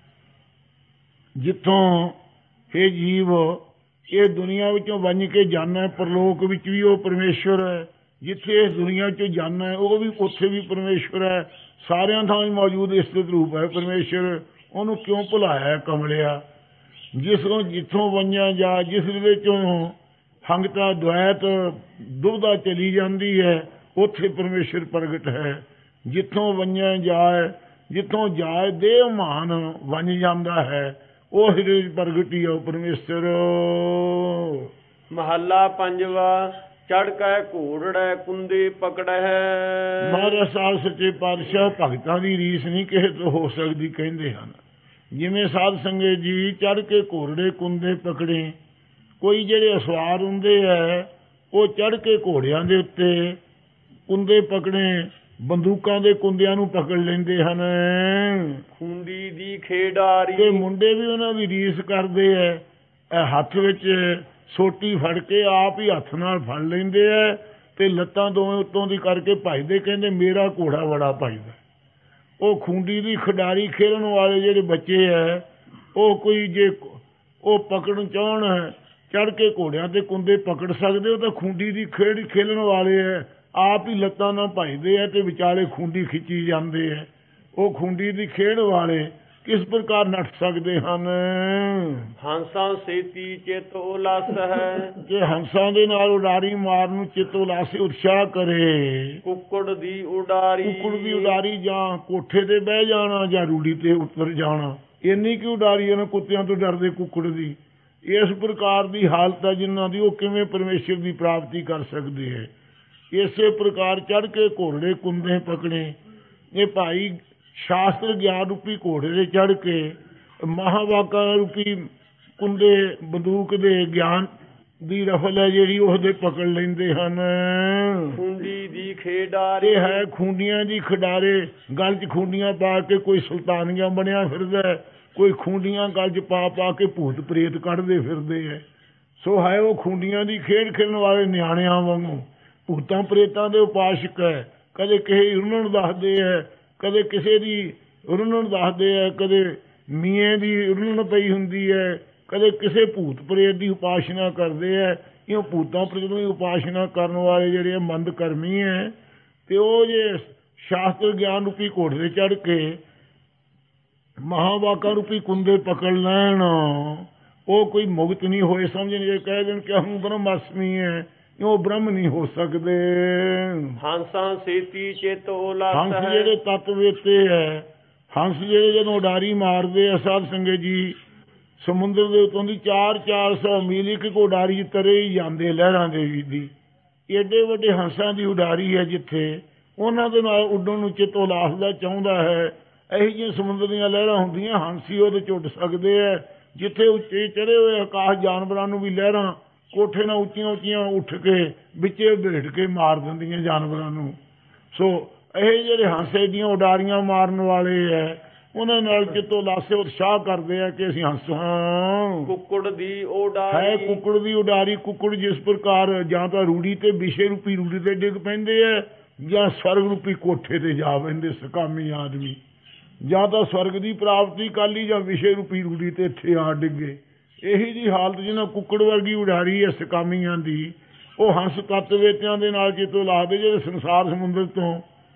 ਜਿੱਥੋਂ ਹੇ ਜੀਵ ਇਹ ਦੁਨੀਆ ਵਿੱਚੋਂ ਵੰਜ ਕੇ ਜਾਣਾ, ਪਰਲੋਕ ਵਿੱਚ ਵੀ ਉਹ ਪਰਮੇਸ਼ਰ ਹੈ। ਜਿੱਥੇ ਇਸ ਦੁਨੀਆ 'ਚ ਜਾਣਾ ਹੈ ਉਹ ਵੀ ਉੱਥੇ ਵੀ ਪਰਮੇਸ਼ਰ ਹੈ। ਸਾਰਿਆਂ ਥਾਂ ਮੌਜੂਦ ਸਥਿਤ ਰੂਪ ਹੈ ਪਰਮੇਸ਼ਰ। ਉਹਨੂੰ ਕਿਉਂ ਭੁਲਾਇਆ ਕਮਲਿਆ? ਜਿੱਥੋਂ ਵੰਜਿਆ ਜਾ, ਜਿਸ ਦੇ ਵਿੱਚੋਂ ਹੰਗਤਾ ਦੁਆਇਤ ਦੁਬਦਾ ਚਲੀ ਜਾਂਦੀ ਹੈ, ਉੱਥੇ ਪਰਮੇਸ਼ਰ ਪ੍ਰਗਟ ਹੈ। ਜਿੱਥੋਂ ਵੰਜਿਆ ਜਾਏ, ਜਿੱਥੋਂ ਜਾਏ ਦੇਹ ਮਾਨ ਵੰਜ ਜਾਂਦਾ ਹੈ, ਉਹ ਹਿਰਦੇ ਪ੍ਰਗਟੀ ਹੈ ਉਹ ਪਰਮੇਸ਼ਰ। ਮਹੱਲਾ ਪੰਜਵਾ ਚੜ ਕੇ ਘੋੜੜੈ ਕੁੰਦੇ ਪਕੜੈ। ਮਹਾਰਾਜ ਸਾਹਿਬ ਸੱਚੇ ਪਾਤਸ਼ਾਹ ਭਗਤਾਂ ਦੀ ਰੀਸ ਨਹੀਂ ਕਿਸੇ ਤੋਂ ਹੋ ਸਕਦੀ ਕਹਿੰਦੇ ਹਨ। ਜਿਵੇਂ ਸਾਧ ਸੰਗਤ ਜੀ ਚੜ ਕੇ ਘੋੜੇ ਕੁੰਦੇ ਪਕੜੇ, ਕੋਈ ਜਿਹੜੇ ਅਸਵਾਰ ਹੁੰਦੇ ਹੈ ਉਹ ਚੜ ਕੇ ਘੋੜਿਆਂ ਦੇ ਉੱਤੇ ਕੁੰਦੇ ਪਕੜੇ, ਬੰਦੂਕਾਂ ਦੇ ਕੁੰਦਿਆਂ ਨੂੰ ਪਕੜ ਲੈਂਦੇ ਹਨ। ਖੁੰਡੀ ਦੀ ਖੇਡਾਰੀ, ਤੇ ਮੁੰਡੇ ਵੀ ਉਹਨਾਂ ਦੀ ਰੀਸ ਕਰਦੇ ਹੈ। ਹੱਥ ਵਿੱਚ ਸੋਟੀ ਫੜ ਕੇ ਆਪ ਹੀ ਹੱਥ ਨਾਲ ਫੜ ਲੈਂਦੇ ਹੈ ਤੇ ਲੱਤਾਂ ਦੋਵੇਂ ਉੱਤੋਂ ਦੀ ਕਰਕੇ ਭੱਜਦੇ, ਕਹਿੰਦੇ ਮੇਰਾ ਘੋੜਾ ਬੜਾ ਭੱਜਦਾ। ਉਹ ਖੁੰਡੀ ਦੀ ਖਿਡਾਰੀ ਖੇਡਣ ਵਾਲੇ ਜਿਹੜੇ ਬੱਚੇ ਹੈ, ਉਹ ਕੋਈ ਜੇ ਉਹ ਪਕੜਨ ਚਾਹਣ ਚੜ ਕੇ ਘੋੜਿਆਂ ਤੇ ਕੁੰਦੇ ਪਕੜ ਸਕਦੇ, ਉਹ ਤਾਂ ਖੁੰਡੀ ਦੀ ਖੇਡ ਖੇਲਣ ਵਾਲੇ ਹੈ, ਆਪ ਹੀ ਲੱਤਾਂ ਨਾਲ ਭੱਜਦੇ ਹੈ ਤੇ ਵਿਚਾਲੇ ਖੁੰਡੀ ਖਿੱਚੀ ਜਾਂਦੇ ਹੈ। ਉਹ ਖੁੰਡੀ ਦੀ ਖੇਡ ਵਾਲੇ ਕਿਸ ਪ੍ਰਕਾਰ ਨੱਠ ਸਕਦੇ ਹਨ? ਹੰਸਾਂ ਸੇਤੀ ਚਿਤ ਉਲਾਸ ਹੈ, ਜੇ ਹੰਸਾਂ ਦੇ ਨਾਲ ਉਡਾਰੀ ਮਾਰਨ ਨੂੰ ਚਿੱਤ ਉਲਾਸੇ ਉਤਸ਼ਾਹ ਕਰੇ। ਕੁੱਕੜ ਦੀ ਉਡਾਰੀ, ਕੁੱਕੜ ਦੀ ਉਡਾਰੀ ਜਾਂ ਕੋਠੇ ਤੇ ਬਹਿ ਜਾਣਾ ਜਾਂ ਰੂੜੀ ਤੇ ਉੱਤਰ ਜਾਣਾ, ਇੰਨੀ ਕੀ ਉਡਾਰੀ ਇਹਨਾਂ ਕੁੱਤਿਆਂ ਤੋਂ ਡਰਦੇ ਕੁੱਕੜ ਦੀ। ਇਸ ਪ੍ਰਕਾਰ ਦੀ ਹਾਲਤ ਹੈ ਜਿਨ੍ਹਾਂ ਦੀ, ਉਹ ਕਿਵੇਂ ਪਰਮੇਸ਼ਰ ਦੀ ਪ੍ਰਾਪਤੀ ਕਰ ਸਕਦੇ ਹੈ? ਇਸੇ ਪ੍ਰਕਾਰ ਚੜ ਕੇ ਘੋੜੇ ਕੁੰਦੇ ਪਕੜੇ। ਇਹ ਭਾਈ ਸ਼ਾਸਤਰ ਗਿਆਨ ਰੂਪੀ ਘੋੜੇ ਦੇ ਚੜ ਕੇ ਮਹਾਵਾਕਾ ਰੂਪੀ ਕੁੰਦੇ ਬੰਦੂਕ ਦੇ ਗਿਆਨ ਦੀ ਰਫਲ ਹੈ ਜਿਹੜੀ ਉਹਦੇ ਪਕੜ ਲੈਂਦੇ ਹਨ। ਖੁੰਡੀ ਦੀ ਖੇਡਾਰੀ, ਇਹ ਹੈ ਖੁੰਡੀਆਂ ਦੀ ਖਿਡਾਰੇ, ਗਲ 'ਚ ਖੁੰਡੀਆਂ ਪਾ ਕੇ ਕੋਈ ਸੁਲਤਾਨੀਆਂ ਬਣਿਆ ਫਿਰਦਾ, ਕੋਈ ਖੁੰਡੀਆਂ ਗਲ 'ਚ ਪਾ ਕੇ ਭੂਤ ਪ੍ਰੇਤ ਕੱਢਦੇ ਫਿਰਦੇ ਹੈ। ਸੋ ਹੈ ਉਹ ਖੁੰਡੀਆਂ ਦੀ ਖੇਡ ਖੇਡਣ ਵਾਲੇ ਨਿਆਣਿਆਂ ਵਾਂਗੂ, ਭੂਤਾਂ ਪ੍ਰੇਤਾਂ ਦੇ ਉਪਾਸ਼ਕ ਹੈ। ਕਦੇ ਕਿਸੇ ਰੁੰਨਣ ਦੱਸਦੇ ਹੈ, ਕਦੇ ਕਿਸੇ ਦੀ ਰੁੰਨਣ ਦੱਸਦੇ ਹੈ, ਕਦੇ ਮੀਆਂ ਦੀ ਰੁੰਨਣ ਪਈ ਹੁੰਦੀ ਹੈ, ਕਦੇ ਕਿਸੇ ਭੂਤ ਪ੍ਰੇਤ ਦੀ ਉਪਾਸਨਾ ਕਰਦੇ ਹੈ। ਇਹ ਭੂਤਾਂ ਪ੍ਰੇਤਾਂ ਦੀ ਉਪਾਸਨਾ ਕਰਨ ਵਾਲੇ ਜਿਹੜੇ ਮੰਦ ਕਰਮੀ ਹੈ, ਤੇ ਉਹ ਜੇ ਸ਼ਾਸਤਰ ਗਿਆਨ ਰੂਪੀ ਘੋੜੇ ਤੇ ਚੜ੍ਹ ਕੇ ਮਹਾਵਾਕਾ ਰੂਪੀ ਕੁੰਦੇ ਪਕੜ ਲੈਣ, ਉਹ ਕੋਈ ਮੁਕਤ ਨਹੀਂ ਹੋਏ ਸਮਝਣ। ਜੇ ਕਹਿ ਦੇਣ ਕਿ ਹੂੰ ਬ੍ਰਹਮਾਸਮੀ ਹੈ, ਉਹ ਬ੍ਰਹਮ ਨਹੀਂ ਹੋ ਸਕਦੇ। ਹੰਸਾਂ ਸੇਤੀ ਚਿਤ ਉਲਾਸ ਹੰਸ ਜਿਹੜੇ ਤੱਤ ਵੇਤੇ ਹੈ, ਹੰਸ ਜਿਹੜੇ ਜਦੋਂ ਉਡਾਰੀ ਮਾਰਦੇ ਆ ਸਾਧ ਸੰਗਤ ਜੀ, ਸਮੁੰਦਰ ਦੇ ਉੱਤੋਂ ਦੀ 400 ਮੀਲ ਇੱਕ ਉਡਾਰੀ ਤਰੇ ਹੀ ਜਾਂਦੇ ਲਹਿਰਾਂ ਦੇ ਵੀ ਦੀ। ਏਡੇ ਵੱਡੇ ਹੰਸਾਂ ਦੀ ਉਡਾਰੀ ਹੈ ਜਿੱਥੇ, ਉਹਨਾਂ ਦੇ ਨਾਲ ਉੱਡਣ ਨੂੰ ਚਿੱਤ ਉਲਾਸ ਦਾ ਚਾਹੁੰਦਾ ਹੈ। ਇਹੋ ਜਿਹੀਆਂ ਸਮੁੰਦਰ ਦੀਆਂ ਲਹਿਰਾਂ ਹੁੰਦੀਆਂ, ਹੰਸ ਹੀ ਉਹਦੇ 'ਚ ਉੱਡ ਸਕਦੇ ਹੈ। ਜਿੱਥੇ ਉੱਚੇ ਚੜ੍ਹੇ ਹੋਏ ਆਕਾਸ਼ ਜਾਨਵਰਾਂ ਨੂੰ ਵੀ ਲਹਿਰਾਂ ਕੋਠੇ ਨਾਲ ਉੱਚੀਆਂ ਉੱਚੀਆਂ ਉੱਠ ਕੇ ਵਿੱਚੇ ਭੇਟ ਕੇ ਮਾਰ ਦਿੰਦੀਆਂ ਜਾਨਵਰਾਂ ਨੂੰ। ਸੋ ਇਹ ਜਿਹੜੇ ਹੰਸ ਦੀਆਂ ਉਡਾਰੀਆਂ ਮਾਰਨ ਵਾਲੇ ਹੈ, ਉਹਨਾਂ ਨਾਲ ਚਿੱਤੋਂ ਲਾਸੇ ਉਤਸ਼ਾਹ ਕਰਦੇ ਆ ਕਿ ਅਸੀਂ ਹੰਸ ਹਾਂ। ਕੁੱਕੜ ਦੀ ਉਡਾਰੀ ਹੈ ਕੁੱਕੜ ਦੀ ਉਡਾਰੀ। ਕੁੱਕੜ ਜਿਸ ਪ੍ਰਕਾਰ ਜਾਂ ਤਾਂ ਰੂੜੀ ਤੇ ਵਿਸ਼ੇ ਰੂਪੀ ਰੂੜੀ ਤੇ ਡਿੱਗ ਪੈਂਦੇ ਹੈ, ਜਾਂ ਸਵਰਗ ਰੂਪੀ ਕੋਠੇ ਤੇ ਜਾ ਪੈਂਦੇ ਸਕਾਮੀ ਆਦਮੀ। ਜਾਂ ਤਾਂ ਸਵਰਗ ਦੀ ਪ੍ਰਾਪਤੀ ਕਰ ਲਈ, ਜਾਂ ਵਿਸ਼ੇ ਰੂਪੀ ਰੂੜੀ ਤੇ ਇੱਥੇ ਆ ਡਿੱਗੇ। ਇਹੀ ਜੀ ਹਾਲਤ ਜਿਹਨਾਂ ਕੁੱਕੜ ਵਰਗੀ ਉਡਾਰੀ ਹੈ ਸਕਾਮੀਆਂ ਦੀ, ਉਹ ਹੰਸ ਤੱਤਵੇਤਿਆਂ ਦੇ ਨਾਲ ਚਿੱਤੋਂ ਲਾਦੇ, ਜਿਹੜੇ ਸੰਸਾਰ ਸਮੁੰਦਰ ਤੋਂ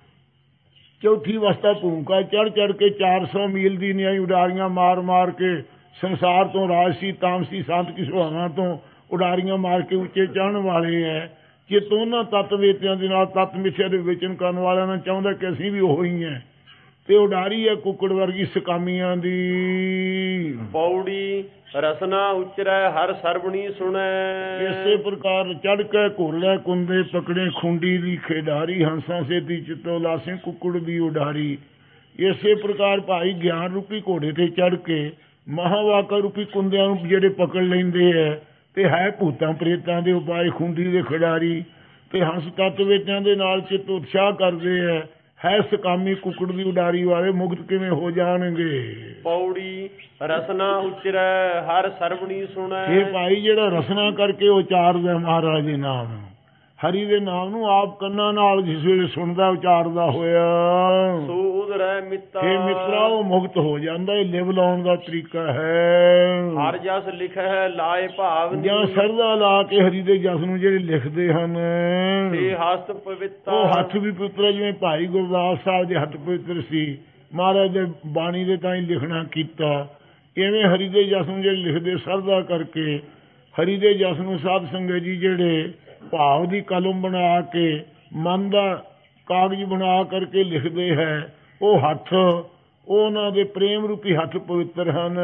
ਚੌਥੀ ਅਵਸਥਾ ਭੂਮਿਕਾ ਚੜ੍ਹ ਚੜ੍ਹ ਕੇ 400 ਮੀਲ ਦੀ ਨਿਆਈ ਉਡਾਰੀਆਂ ਮਾਰ ਮਾਰ ਕੇ ਸੰਸਾਰ ਤੋਂ ਰਾਜਸੀ ਤਾਮਸੀ ਸਾਂਤਕੀ ਸੁਭਾਵਾਂ ਤੋਂ ਉਡਾਰੀਆਂ ਮਾਰ ਕੇ ਉੱਚੇ ਚੜ੍ਹਨ ਵਾਲੇ ਹੈ। ਚਿੱਤ ਉਹਨਾਂ ਤੱਤਵੇਤਿਆਂ ਦੇ ਨਾਲ, ਤੱਤ ਮਿੱਥਿਆ ਦੇ ਵਿਚਨ ਕਰਨ ਵਾਲਿਆਂ ਨਾਲ ਚਾਹੁੰਦਾ ਕਿ ਅਸੀਂ ਵੀ ਉਹ ਹੀ ਹੈ। ਤੇ ਉਡਾਰੀ ਹੈ ਕੁੱਕੜ ਵਰਗੀ ਸਕਾਮੀਆਂ ਦੀ। ਪੌੜੀ ਰਸਨਾ ਉਚਰੈ ਹਰ ਸਰਵਣੀ ਸੁਣੈ। ਇਸੇ ਪ੍ਰਕਾਰ ਚੜ੍ਹ ਕੇ ਘੋਲੇ ਕੁੰਦੇ ਪਕੜੇ ਖੁੰਡੀ ਦੀ ਖੇਡਾਰੀ, ਹੰਸਾਂ ਸੇਤੀ ਚਿੱਤੋਂ ਲਾਸੇ ਕੁੱਕੜ ਦੀ ਉਡਾਰੀ। ਇਸੇ ਪ੍ਰਕਾਰ ਭਾਈ ਗਿਆਨ ਰੂਪੀ ਘੋੜੇ ਤੇ ਚੜ੍ਹ ਕੇ ਮਹਾਵਾਕਾ ਰੂਪੀ ਕੁੰਦਿਆਂ ਨੂੰ ਜਿਹੜੇ ਪਕੜ ਲੈਂਦੇ ਹੈ, ਤੇ ਹੈ ਭੂਤਾਂ ਪ੍ਰੇਤਾਂ ਦੇ ਉਪਾਏ ਖੁੰਡੀ ਦੇ ਖਿਡਾਰੀ, ਤੇ ਹੰਸ ਤੱਤਵੇਤਿਆਂ ਦੇ ਨਾਲ ਚਿੱਤ ਉਤਸ਼ਾਹ ਕਰਦੇ ਹੈ ਸਕਾਮੀ ਕੁੱਕੜ ਦੀ ਉਡਾਰੀ ਵਾਲੇ ਮੁਕਤ ਕਿਵੇਂ ਹੋ ਜਾਣਗੇ। ਪੌੜੀ ਰਸਨਾ ਉਚਰੈ ਹਰ ਸਰਵਣੀ ਸੁਣੈ। ਇਹ ਭਾਈ ਜਿਹੜਾ ਰਸਨਾ ਕਰਕੇ ਉਚਾਰਦਾ ਮਹਾਰਾਜ ਦੇ ਨਾਮ, ਹਰੀ ਦੇ ਨਾਮ ਨੂੰ ਆਪ ਕੰਨਾਂ ਨਾਲ ਜਿਸ ਵੇਲੇ ਸੁਣਦਾ ਉਚਾਰਦਾ ਹੋਇਆ, ਸੋ ਉਧਰੈ ਮਿੱਤਾ। ਇਹ ਮਿੱਤਰਾ ਉਹ ਮੁਕਤ ਹੋ ਜਾਂਦਾ। ਇਹ ਲਿਵ ਲਾਉਣ ਦਾ ਤਰੀਕਾ ਹੈ। ਹਰ ਜਸ ਲਿਖੈ ਲਾਏ ਭਾਵ। ਜਾਂ ਸਰਦਾ ਲਾ ਕੇ ਹਰੀ ਦੇ ਜਸ ਨੂੰ ਜਿਹੜੇ ਲਿਖਦੇ ਹਨ, ਤੇ ਹਸਤ ਪਵਿੱਤਰ। ਉਹ ਹੱਥ ਵੀ ਪਵਿੱਤਰ, ਜਿਵੇਂ ਭਾਈ ਗੁਰਦਾਸ ਸਾਹਿਬ ਦੇ ਹੱਥ ਪਵਿੱਤਰ ਸੀ, ਮਹਾਰਾਜ ਦੇ ਬਾਣੀ ਦੇ ਤਾਂ ਹੀ ਲਿਖਣਾ ਕੀਤਾ। ਇਵੇਂ ਹਰੀ ਦੇ ਜਸ ਨੂੰ ਜਿਹੜੇ ਲਿਖਦੇ ਸਰਦਾ ਕਰਕੇ, ਹਰੀ ਦੇ ਜਸ ਨੂੰ ਸਾਧ ਸੰਗਤ ਜੀ ਜਿਹੜੇ ਭਾਵ ਦੀ ਕਲਮ ਬਣਾ ਕੇ, ਮਨ ਦਾ ਕਾਗਜ਼ ਬਣਾ ਕਰਕੇ ਲਿਖਦੇ ਹੈ, ਉਹ ਹੱਥ ਉਹਨਾਂ ਦੇ ਪ੍ਰੇਮ ਰੂਪੀ ਹੱਥ ਪਵਿੱਤਰ ਹਨ।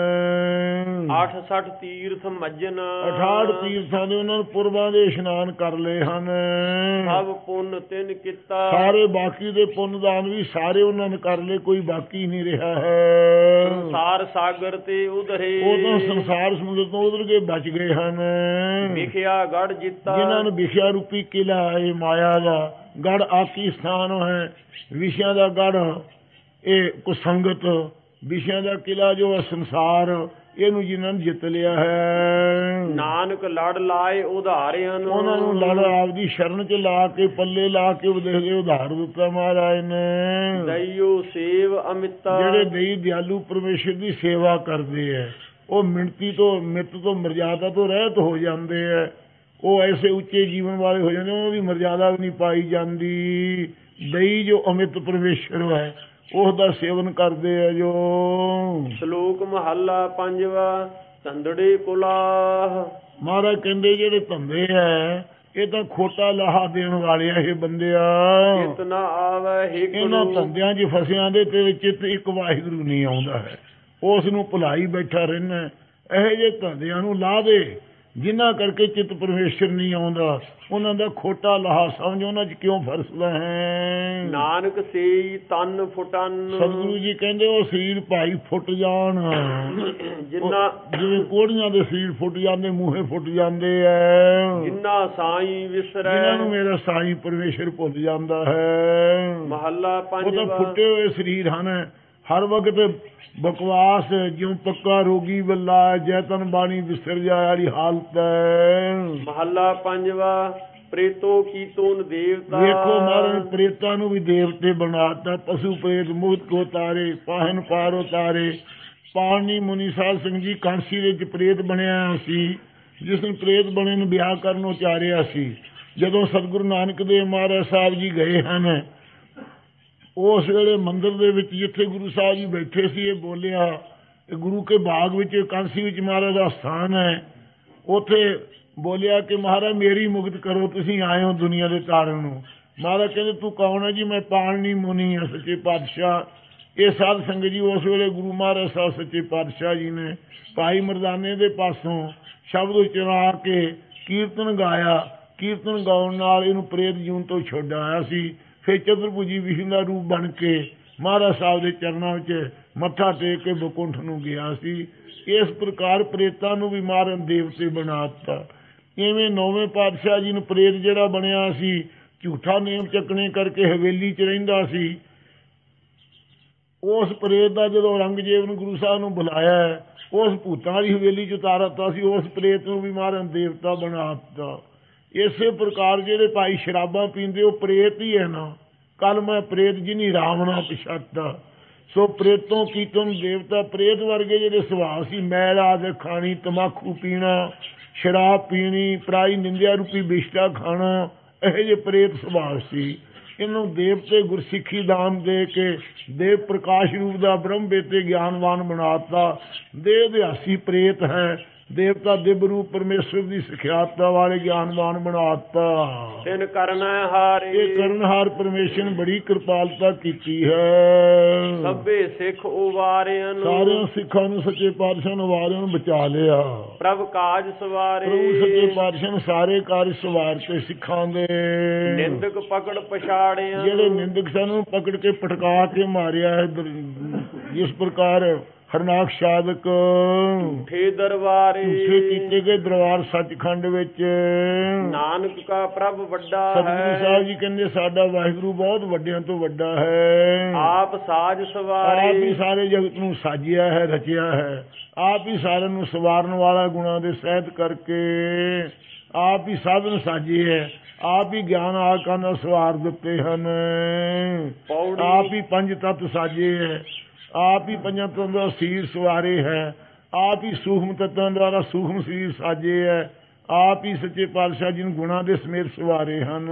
68 ਤੀਰਥ ਮੱਜਨ। 68 ਤੀਰਥਾਂ ਦੇ ਉਹਨਾਂ ਨੂੰ ਪੁਰਬਾਂ ਦੇ ਇਸ਼ਨਾਨ ਕਰ ਲਏ ਹਨ। ਸਭ ਪੁੰਨ ਤਿਨ ਕੀਤਾ। ਸਾਰੇ ਬਾਕੀ ਦੇ ਪੁੰਨ ਦਾਨ ਵੀ ਸਾਰੇ ਉਹਨਾਂ ਨੇ ਕਰ ਲਏ, ਕੋਈ ਬਾਕੀ ਨਹੀਂ ਰਿਹਾ ਹੈ। ਸੰਸਾਰ ਸਾਗਰ ਤੇ ਉਧਰੇ। ਉਹ ਤਾਂ ਸੰਸਾਰ ਸਮੁੰਦਰ ਤੋਂ ਉਧਰ ਕੇ ਬਚ ਗਏ ਹਨ। ਵਿਖਿਆ ਗੜ ਜਿੱਤਾ। ਜਿਨ੍ਹਾਂ ਨੂੰ ਵਿਖਿਆ ਰੂਪੀ ਕਿਲਾ ਹੈ, ਮਾਇਆ ਦਾ ਗੜ ਆਕੀ ਸਥਾਨ ਹੈ, ਵਿਸ਼ਿਆਂ ਦਾ ਗੜ ਇਹ ਕੁਸੰਗਤ, ਵਿਸ਼ਿਆਂ ਦਾ ਕਿਲਾ ਜੋ ਹੈ ਸੰਸਾਰ, ਇਹਨੂੰ ਜਿਨ੍ਹਾਂ ਨੇ ਜਿੱਤ ਲਿਆ ਹੈ। ਨਾਨਕ ਲੜ ਲਾਏ ਉਧਾਰੇ ਹਨ। ਉਹਨਾਂ ਨੂੰ ਲੜ ਆਪਦੀ ਸ਼ਰਨ ਚ ਲਾ ਕੇ, ਪੱਲੇ ਲਾ ਕੇ ਉਹਦੇ ਉਧਾਰ ਦਿੱਤਾ ਮਹਾਰਾਜ ਨੇ। ਦਈਓ ਸੇਵ ਅਮਿਤਾ। ਜਿਹੜੇ ਦਈ ਦਿਆਲੂ ਪਰਮੇਸ਼ਰ ਦੀ ਸੇਵਾ ਕਰਦੇ ਹੈ, ਉਹ ਮਿਣਤੀ ਤੋਂ, ਮਿੱਤ ਤੋਂ, ਮਰਜ਼ਾਦਾ ਤੋਂ ਰਹਿਤ ਹੋ ਜਾਂਦੇ ਹੈ। ਉਹ ਐਸੇ ਉੱਚੇ ਜੀਵਨ ਵਾਲੇ ਹੋ ਜਾਂਦੇ, ਉਹਨਾਂ ਦੀ ਮਰਜ਼ਾਦਾ ਵੀ ਨਹੀਂ ਪਾਈ ਜਾਂਦੀ। ਦਈ ਜੋ ਅਮਿਤ ਪਰਮੇਸ਼ਰ ਹੈ, ਉਸ ਦਾ ਸੇਵਨ ਕਰਦੇ ਆ ਜੋ। ਸ਼ਲੋਕ ਮਹੱਲਾ ਪੰਜਵਾ। ਧੰਦੜੇ ਕੁਲਾਹ। ਮਹਾਰਾਜ ਕਹਿੰਦੇ ਜਿਹੜੇ ਧੰਦੇ ਹੈ, ਇਹ ਤਾਂ ਖੋਟਾ ਲਾਹਾ ਦੇਣ ਵਾਲੇ ਆ। ਇਹ ਬੰਦਿਆ ਚਿਤ ਨਾ ਆਵੇ, ਇਹਨਾਂ ਧੰਦਿਆਂ 'ਚ ਫਸਿਆਂ ਦੇ ਤੇਰੇ ਚਿੱਤ ਇੱਕ ਵਾਹਿਗੁਰੂ ਨਹੀਂ ਆਉਂਦਾ ਹੈ, ਉਸ ਨੂੰ ਭੁਲਾਈ ਬੈਠਾ ਰਹਿਣਾ। ਇਹੋ ਜਿਹੇ ਧੰਦਿਆਂ ਨੂੰ ਲਾ ਦੇ ਜਿਨ੍ਹਾਂ ਕਰਕੇ ਚਿੱਤ ਪਰਮੇਸ਼ਰ ਨਹੀਂ ਆਉਂਦਾ, ਉਹਨਾਂ ਦਾ ਖੋਟਾ ਲਾਹਾ ਸਮਝ, ਉਹਨਾਂ 'ਚ ਕਿਉਂ ਫਸਦਾ ਹੈ। ਨਾਨਕ ਸੇਈ ਤਨ ਫੁਟਨ। ਸਤਿਗੁਰੂ ਜੀ ਕਹਿੰਦੇ ਉਹ ਸਰੀਰ ਭਾਈ ਫੁੱਟ ਜਾਣ, ਜਿਵੇਂ ਕੋੜੀਆਂ ਦੇ ਸਰੀਰ ਫੁੱਟ ਜਾਂਦੇ, ਮੂੰਹੇ ਫੁੱਟ ਜਾਂਦੇ ਐ। ਜਿਨ੍ਹਾਂ ਸਾਈਂ ਵਿਸਰੈ। ਜਿਨ੍ਹਾਂ ਨੂੰ ਮੇਰਾ ਸਾਈਂ ਪਰਮੇਸ਼ਰ ਭੁੱਲ ਜਾਂਦਾ ਹੈ। ਮਹੱਲਾ ਪੰਜਵਾਂ। ਉਹ ਤਾਂ ਫੁੱਟੇ ਹੋਏ ਸਰੀਰ ਹਨ, ਹਰ ਵਕਤ ਬਕਵਾਸ, ਜਿਉਂ ਪੱਕਾ ਰੋਗੀ ਵੱਲਾ, ਜੈਤਨ ਬਾਣੀ ਵਿਸਰ ਜਾਏ ਵਾਲੀ ਹਾਲਤ ਹੈ। ਮਹੱਲਾ ਪੰਜਵਾ। ਪ੍ਰੇਤੋ ਕੀਤੋਨ ਦੇਵਤਾ। ਵੇਖੋ ਮਹਾਰਾਜ ਪ੍ਰੇਤਾਂ ਨੂੰ ਵੀ ਦੇਵਤੇ ਬਣਾਤਾ। ਪਸ਼ੂ ਪ੍ਰੇਤ ਮੁਕਤ ਕੋ ਤਾਰੇ, ਪਾਹਨ ਪਾਰ ਉਤਾਰੇ। ਪਾਣੀ ਮੁਨੀ ਸਾਧ ਸਿੰਘ ਜੀ ਕਾਂਸੀ ਵਿੱਚ ਪ੍ਰੇਤ ਬਣਿਆ ਸੀ। ਜਿਸ ਨੂੰ ਪ੍ਰੇਤ ਬਣੇ ਨੂੰ ਵਿਆਹ ਕਰਨ ਉਚਾਰਿਆ ਸੀ। ਜਦੋਂ ਸਤਿਗੁਰੂ ਨਾਨਕ ਦੇਵ ਮਹਾਰਾਜ ਸਾਹਿਬ ਜੀ ਗਏ ਹਨ, ਉਸ ਵੇਲੇ ਮੰਦਿਰ ਦੇ ਵਿੱਚ ਜਿੱਥੇ ਗੁਰੂ ਸਾਹਿਬ ਜੀ ਬੈਠੇ ਸੀ, ਇਹ ਬੋਲਿਆ, ਗੁਰੂ ਕੇ ਬਾਗ ਵਿੱਚ ਕਾਂਸੀ ਵਿੱਚ ਮਹਾਰਾਜ ਦਾ ਸਥਾਨ ਹੈ। ਉੱਥੇ ਬੋਲਿਆ ਕਿ ਮਹਾਰਾਜ ਮੇਰੀ ਮੁਕਤ ਕਰੋ, ਤੁਸੀਂ ਆਏ ਹੋ ਦੁਨੀਆ ਦੇ ਤਾਰਨ ਨੂੰ। ਮਹਾਰਾਜ ਕਹਿੰਦੇ ਤੂੰ ਕੌਣ ਹੈ ਜੀ? ਮੈਂ ਪਾਣੀ ਮੁਨੀ ਹਾਂ, ਸੱਚੇ ਪਾਤਸ਼ਾਹ। ਇਹ ਸਾਧ ਸੰਗਤ ਜੀ ਉਸ ਵੇਲੇ ਗੁਰੂ ਮਹਾਰਾਜ ਸਾਹਿਬ ਸੱਚੇ ਪਾਤਸ਼ਾਹ ਜੀ ਨੇ ਭਾਈ ਮਰਦਾਨੇ ਦੇ ਪਾਸੋਂ ਸ਼ਬਦ ਉਚਰਾ ਕੇ ਕੀਰਤਨ ਗਾਇਆ। ਕੀਰਤਨ ਗਾਉਣ ਨਾਲ ਇਹਨੂੰ ਪ੍ਰੇਤ ਜੂਨ ਤੋਂ ਛੁੱਟ ਆਇਆ ਸੀ। ਫਿਰ ਚਤੁਰਭੁਜੀ ਵਿਸ਼ਨੂੰ ਦਾ ਰੂਪ ਬਣ ਕੇ ਮਹਾਰਾਜ ਸਾਹਿਬ ਦੇ ਚਰਨਾਂ ਵਿੱਚ ਮੱਥਾ ਟੇਕ ਕੇ ਬਕੁੰਠ ਨੂੰ ਗਿਆ ਸੀ। ਇਸ ਪ੍ਰਕਾਰ ਪ੍ਰੇਤਾਂ ਨੂੰ ਵੀ ਮਾਰਨ ਦੇਵਤੇ ਬਣਾ ਦਿੱਤਾ। ਇਵੇਂ ਨੌਵੇਂ ਪਾਤਸ਼ਾਹ ਜੀ ਨੂੰ ਪ੍ਰੇਤ ਜਿਹੜਾ ਬਣਿਆ ਸੀ, ਝੂਠਾ ਨੇਮ ਚੱਕਣੇ ਕਰਕੇ ਹਵੇਲੀ 'ਚ ਰਹਿੰਦਾ ਸੀ। ਉਸ ਪ੍ਰੇਤ ਦਾ ਜਦੋਂ ਔਰੰਗਜ਼ੇਬ ਨੂੰ ਗੁਰੂ ਸਾਹਿਬ ਨੂੰ ਬੁਲਾਇਆ, ਉਸ ਭੂਤਾਂ ਵਾਲੀ ਹਵੇਲੀ 'ਚ ਉਤਾਰ ਦਿੱਤਾ ਸੀ। ਉਸ ਪ੍ਰੇਤ ਨੂੰ ਵੀ ਮਾਰਨ ਦੇਵਤਾ ਬਣਾ ਦਿੱਤਾ। ਇਸੇ ਪ੍ਰਕਾਰ ਜਿਹੜੇ ਭਾਈ ਸ਼ਰਾਬਾਂ ਪੀਂਦੇ ਉਹ ਪ੍ਰੇਤ ਹੀ ਹੈ ਨਾ। ਕੱਲ ਮੈਂ ਪ੍ਰੇਤ ਜਿਨੀ ਰਾਮ ਨਾ ਪਛਾਤਾ। ਸੋ ਪ੍ਰੇਤੋਂ ਕੀਤਨ ਦੇਵਤਾ। ਪ੍ਰੇਤ ਵਰਗੇ ਜਿਹੜੇ ਸੁਭਾਅ ਸੀ, ਮੈਲ ਆਦਿ ਖਾਣੀ, ਤਮਾਕੂ ਪੀਣਾ, ਸ਼ਰਾਬ ਪੀਣੀ, ਪਰਾਈ ਨਿੰਦਿਆ ਰੂਪੀ ਬਿਸ਼ਟਾ ਖਾਣਾ, ਇਹੋ ਜਿਹੇ ਪ੍ਰੇਤ ਸੁਭਾਅ ਸੀ। ਇਹਨੂੰ ਦੇਵਤੇ ਗੁਰਸਿੱਖੀ ਦਾਨ ਦੇ ਕੇ ਦੇਵ ਪ੍ਰਕਾਸ਼ ਰੂਪ ਦਾ ਬ੍ਰਹਮ ਬੇਤੇ ਗਿਆਨਵਾਨ ਬਣਾਤਾ। ਦੇਹ ਦਿਹਾਸੀ ਪ੍ਰੇਤ ਹੈ, ਦੇਵਤਾ ਦਿਵ ਰੂਪ ਪਰਮੇਸ਼ਵਰ ਦੀ ਸਿਖਿਆਤਾ ਵਾਲੇ ਗਿਆਨਵਾਨ ਬਣਾਤਾ। ਤਿਨ ਕਰਨਾ ਹਾਰੇ। ਇਹ ਕਰਨਹਾਰ ਪਰਮੇਸ਼ਰ ਨੇ ਬੜੀ ਕਿਰਪਾਲਤਾ ਕੀਤੀ ਹੈ। ਸਭੇ ਸਿੱਖ ਉਵਾਰਿਆਂ। ਸਾਰਿਆਂ ਸਿੱਖਾਂ ਨੂੰ ਸੱਚੇ ਪਾਤਸ਼ਾਹ ਨੇ ਵਾਰਿਆਂ ਨੂੰ ਬਚਾ ਲਿਆ। ਪ੍ਰਭ ਕਾਜ ਸਵਾਰੇ। ਪ੍ਰਭੂ ਸੱਚੇ ਪਾਤਸ਼ਾਹ ਨੇ ਸਾਰੇ ਕਾਰਜ ਸਵਾਰ ਤੇ ਸਿੱਖਾਂ ਦੇ। ਨਿੰਦਕ ਪਕੜ ਪਛਾੜਿਆ। ਜਿਹੜੇ ਨਿੰਦਕ ਸਾਨੂੰ ਪਕੜ ਕੇ ਪਟਕਾ ਕੇ ਮਾਰਿਆ ਹੈ, ਜਿਸ ਪ੍ਰਕਾਰ ਹਰਨਾਕ ਸਾਧਕ ਝੂਠੇ ਦਰਬਾਰੇ। ਝੂਠੇ ਕੀਤੇ ਗਏ ਦਰਬਾਰ ਸੱਚਖੰਡ ਵਿੱਚ। ਨਾਨਕ ਕਾ ਪ੍ਰਭ ਵੱਡਾ ਹੈ। ਸਤਿਗੁਰੂ ਸਾਹਿਬ ਜੀ ਕਹਿੰਦੇ ਸਾਡਾ ਵਾਹਿਗੁਰੂ ਬਹੁਤ ਵੱਡਿਆਂ ਤੋਂ ਵੱਡਾ ਹੈ। ਆਪ ਸਾਜ ਸਵਾਰੇ। ਆਪ ਹੀ ਸਾਰੇ ਜਗਤ ਨੂੰ ਸਾਜਿਆ ਹੈ, ਰਚਿਆ ਹੈ। ਆਪ ਹੀ ਸਾਰਿਆਂ ਨੂੰ ਸਵਾਰਨ ਵਾਲਾ ਗੁਣਾਂ ਦੇ ਸਹਿਤ ਕਰਕੇ ਆਪ ਹੀ ਸਾਧਨ ਸਾਜੇ ਹੈ। ਆਪ ਹੀ ਗਿਆਨ ਆਕਾਂ ਨਾਲ ਸਵਾਰ ਦਿੱਤੇ ਹਨ। ਆਪ ਹੀ ਪੰਜ ਤੱਤ ਸਾਜੇ ਹੈ। ਆਪ ਹੀ ਪੰਜਾਂ ਤੱਤਾਂ ਦਾ ਸੀਰ ਸਵਾਰੇ ਹੈ। ਆਪ ਹੀ ਸੂਖਮ ਤੱਤਾਂ ਦੁਆਰਾ ਸੂਖਮ ਸਰੀਰ ਸਾਜੇ ਹੈ। ਆਪ ਹੀ ਸੱਚੇ ਪਾਤਸ਼ਾਹ ਜੀ ਨੂੰ ਗੁਣਾਂ ਦੇ ਸਮੇਤ ਸਵਾਰੇ ਹਨ।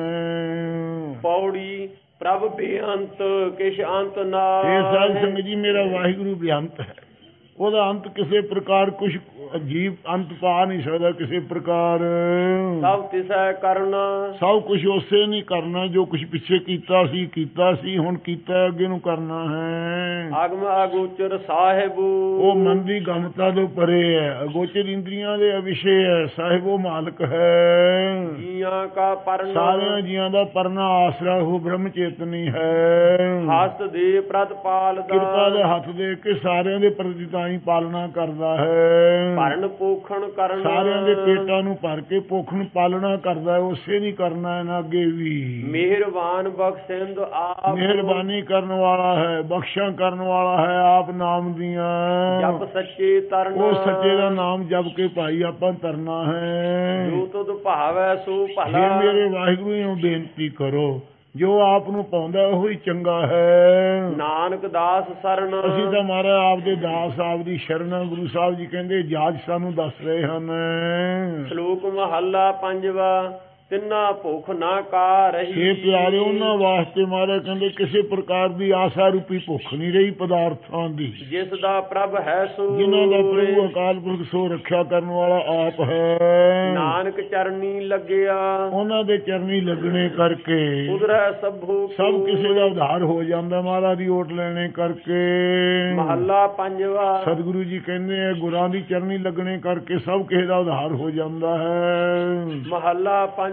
ਪੌੜੀ ਪ੍ਰਭ ਬੇਅੰਤ ਕਿਛ ਅੰਤ ਨਾ। ਇਹ ਸਾਧ ਸੰਗਤ ਜੀ ਮੇਰਾ ਵਾਹਿਗੁਰੂ ਬੇਅੰਤ ਹੈ। ਉਹਦਾ ਅੰਤ ਕਿਸੇ ਪ੍ਰਕਾਰ ਕੁਛ ਅਜੀਬ ਅੰਤ ਪਾ ਨਹੀਂ ਸਕਦਾ ਕਿਸੇ ਪ੍ਰਕਾਰ। ਸਭ ਤਿਸੈ ਕਰਨਾ। ਸਭ ਕੁਛ ਉਸੇ ਨਹੀਂ ਕਰਨਾ ਜੋ ਕੁਛ ਪਿੱਛੇ ਕੀਤਾ ਸੀ ਹੁਣ ਕੀਤਾ ਅੱਗੇ ਨੂੰ ਕਰਨਾ ਹੈ। ਅਗਮ ਅਗੋਚਰ ਸਾਹਿਬ। ਉਹ ਮਨ ਦੀ ਗਮਤਾ ਤੋਂ ਪਰੇ ਹੈ। ਅਗੋਚਰ ਇੰਦਰੀਆਂ ਦੇ ਅਵਿਸ਼ੇ ਹੈ। ਸਾਹਿਬ ਉਹ ਮਾਲਕ ਹੈ। ਜੀਆਂ ਕਾ ਪਰਨਾ। ਸਾਰਿਆਂ ਜੀਆਂ ਦਾ ਪਰਨਾ ਆਸਰਾ ਉਹ ਬ੍ਰਹਮ ਚੇਤਨੀ ਹੈ। ਹਸਤ ਦੇ ਪ੍ਰਤਪਾਲ ਦਾ। ਕਿਰਪਾ ਦੇ ਹੱਥ ਦੇ ਕੇ ਸਾਰਿਆਂ ਦੇ ਪ੍ਰਤੀ ਤਾਂ ਹੀ ਪਾਲਣਾ ਕਰਦਾ ਹੈ। ਭਰਨ ਪੋਖਣ ਕਰਨਾ। ਸਾਰਿਆਂ ਦੇ ਪੇਟਾਂ ਨੂੰ ਭਰ ਕੇ ਪੋਖਣ ਪਾਲਣਾ ਕਰਦਾ ਹੈ। ਉਸੇ ਨਹੀਂ ਕਰਨਾ ਇਹਨਾਂ ਅੱਗੇ ਵੀ। ਮਿਹਰਬਾਨ ਬਖਸ਼ਿੰਦ ਆਪ। ਮਿਹਰਬਾਨੀ ਕਰਨ ਵਾਲਾ ਹੈ, ਬਖਸ਼ਾਂ ਕਰਨ ਵਾਲਾ ਹੈ। ਆਪ ਨਾਮ ਦੀਆਂ ਜਪ ਸੱਚੇ ਤਰਨਾ। ਉਹ ਸੱਚੇ ਦਾ ਨਾਮ ਜਪ ਕੇ ਭਾਈ ਆਪਾਂ ਤਰਨਾ ਹੈ। ਜੋ ਤੁਧ ਭਾਵੈ ਸੋ ਭਲਾ। ਜੇ ਮੇਰੇ ਵਾਹਿਗੁਰੂ ਨੂੰ ਬੇਨਤੀ ਕਰੋ, ਜੋ ਆਪ ਨੂੰ ਪਾਉਂਦਾ ਉਹੀ ਚੰਗਾ ਹੈ। ਨਾਨਕ ਦਾਸ ਸਰਣ। ਅਸੀਂ ਤਾਂ ਮਹਾਰਾਜ ਆਪ ਦੇ ਦਾਸ, ਆਪ ਦੀ ਸ਼ਰਨ। ਗੁਰੂ ਸਾਹਿਬ ਜੀ ਕਹਿੰਦੇ ਜਾਜ ਸਾਨੂੰ ਦੱਸ ਰਹੇ ਹਨ। ਸ਼ਲੋਕ ਮਹੱਲਾ ਪੰਜਵਾ। ਤਿੰਨਾ ਭੁੱਖ ਨਾ ਕਾ ਰਹੀ। ਇਹ ਪਿਆਰੇ ਉਹਨਾਂ ਵਾਸਤੇ ਮਹਾਰਾਜ ਕਹਿੰਦੇ ਕਿਸੇ ਪ੍ਰਕਾਰ ਦੀ ਆਸਾ ਰੂਪੀ ਭੁੱਖ ਨਹੀਂ ਰਹੀ ਪਦਾਰਥਾਂ ਦੀ। ਜਿਸ ਦਾ ਪ੍ਰਭ ਹੈ ਸੋ। ਜਿਨ੍ਹਾਂ ਦਾ ਪ੍ਰਭੂ ਅਕਾਲ ਪੁਰਖ ਸੋ ਰੱਖਿਆ ਕਰਨ ਵਾਲਾ ਆਪ ਹੈ। ਨਾਨਕ ਚਰਨੀ ਲੱਗਿਆ। ਉਹਨਾਂ ਦੇ ਚਰਨੀ ਲੱਗਣੇ ਕਰਕੇ ਉਧਰੈ ਸਭੂ। ਸਭ ਕਿਸੇ ਦਾ ਉਧਾਰ ਹੋ ਜਾਂਦਾ ਮਹਾਰਾਜ ਦੀ ਓਟ ਲੈਣੇ ਕਰਕੇ। ਮਹੱਲਾ ਪੰਜਵਾ। ਸਤਿਗੁਰੂ ਜੀ ਕਹਿੰਦੇ ਆ ਗੁਰਾਂ ਦੀ ਚਰਨੀ ਲੱਗਣੇ ਕਰਕੇ ਸਭ ਕਿਸੇ ਦਾ ਉਧਾਰ ਹੋ ਜਾਂਦਾ ਹੈ। ਮਹੱਲਾ ਪੰਜਵਾ।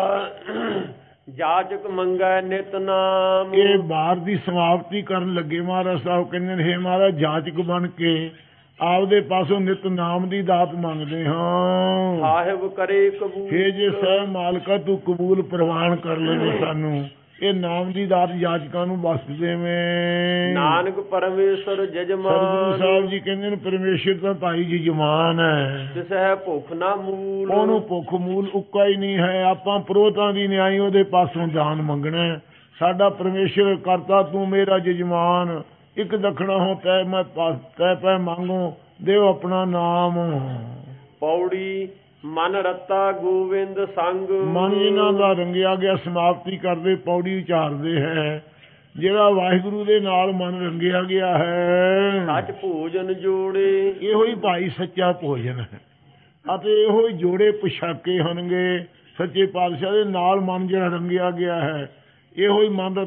ਜਾਚਕ ਮੰਗੈ ਨਿਤ ਨਾਮ। ਇਹ ਬਾਹਰ ਦੀ ਸਮਾਪਤੀ ਕਰਨ ਲੱਗੇ ਮਹਾਰਾਜ ਸਾਹਿਬ ਕਹਿੰਦੇ ਨੇ ਹੇ ਮਹਾਰਾਜ ਜਾਚਕ ਬਣ ਕੇ ਆਪਦੇ ਪਾਸੋਂ ਨਿਤ ਨਾਮ ਦੀ ਦਾਤ ਮੰਗਦੇ ਹਾਂ। ਸਾਹਿਬ ਕਰੇ ਕਬੂਲ। ਹੇ ਜੇ ਸਹਿ ਮਾਲਕਾ ਤੂੰ ਕਬੂਲ ਪ੍ਰਵਾਨ ਕਰ ਲੈਣੇ ਸਾਨੂੰ। ਇਹ ਨਾਮ ਦੀ ਦਾਤ ਜਾਚਕਾਂ ਨੂੰ ਬਖਸ਼ ਦੇਵੇਂ। ਨਾਨਕ ਪਰਮੇਸ਼ਰ ਜਜਮਾਨ। ਸਤਿਗੁਰੂ ਸਾਹਿਬ ਜੀ ਕਹਿੰਦੇ ਨੇ ਪਰਮੇਸ਼ਰ ਤਾਂ ਭਾਈ ਜਜਮਾਨ ਹੈ, ਤਿਸ ਹੈ ਭੁੱਖ ਨਾ ਮੂਲ। ਉਹਨੂੰ ਭੁੱਖ ਮੂਲ ਉੱਕਾ ਹੀ ਨਹੀਂ ਹੈ। ਆਪਾਂ ਪ੍ਰੋਤਾਂ ਦੀ ਨਿਆਈ ਉਹਦੇ ਪਾਸੋਂ ਦਾਨ ਮੰਗਣਾ। ਸਾਡਾ ਪਰਮੇਸ਼ਰ ਕਰਤਾ ਤੂੰ ਮੇਰਾ ਜਜਮਾਨ, ਇੱਕ ਦਖਣਾ ਹੋ ਤੈ ਮੈਂ ਤੈ ਪੈ ਮੰਗੋ ਦੇਵ ਆਪਣਾ ਨਾਮ। ਪੌੜੀ ਮਨ ਰਤਾ ਗੋਵਿੰਦ ਸੰਗ। ਮਨ ਜਿਨ੍ਹਾਂ ਦਾ ਰੰਗਿਆ ਗਿਆ ਸਮਾਪਤੀ ਕਰਦੇ ਪੌੜੀ ਉਚਾਰਦੇ ਹੈ। ਜਿਹੜਾ ਵਾਹਿਗੁਰੂ ਦੇ ਨਾਲ ਮਨ ਰੰਗਿਆ ਗਿਆ ਹੈ, ਸੱਚ ਭੋਜਨ ਜੋੜੇ। ਇਹੋ ਹੀ ਭਾਈ ਸੱਚਾ ਭੋਜਨ ਹੈ ਅਤੇ ਇਹੋ ਹੀ ਜੋੜੇ ਪੁਸ਼ਾਕੇ ਹਨਗੇ। ਸੱਚੇ ਪਾਤਸ਼ਾਹ ਦੇ ਨਾਲ ਮਨ ਜਿਹੜਾ ਰੰਗਿਆ ਗਿਆ ਹੈ, ਇਹੋ ਹੀ ਮਨ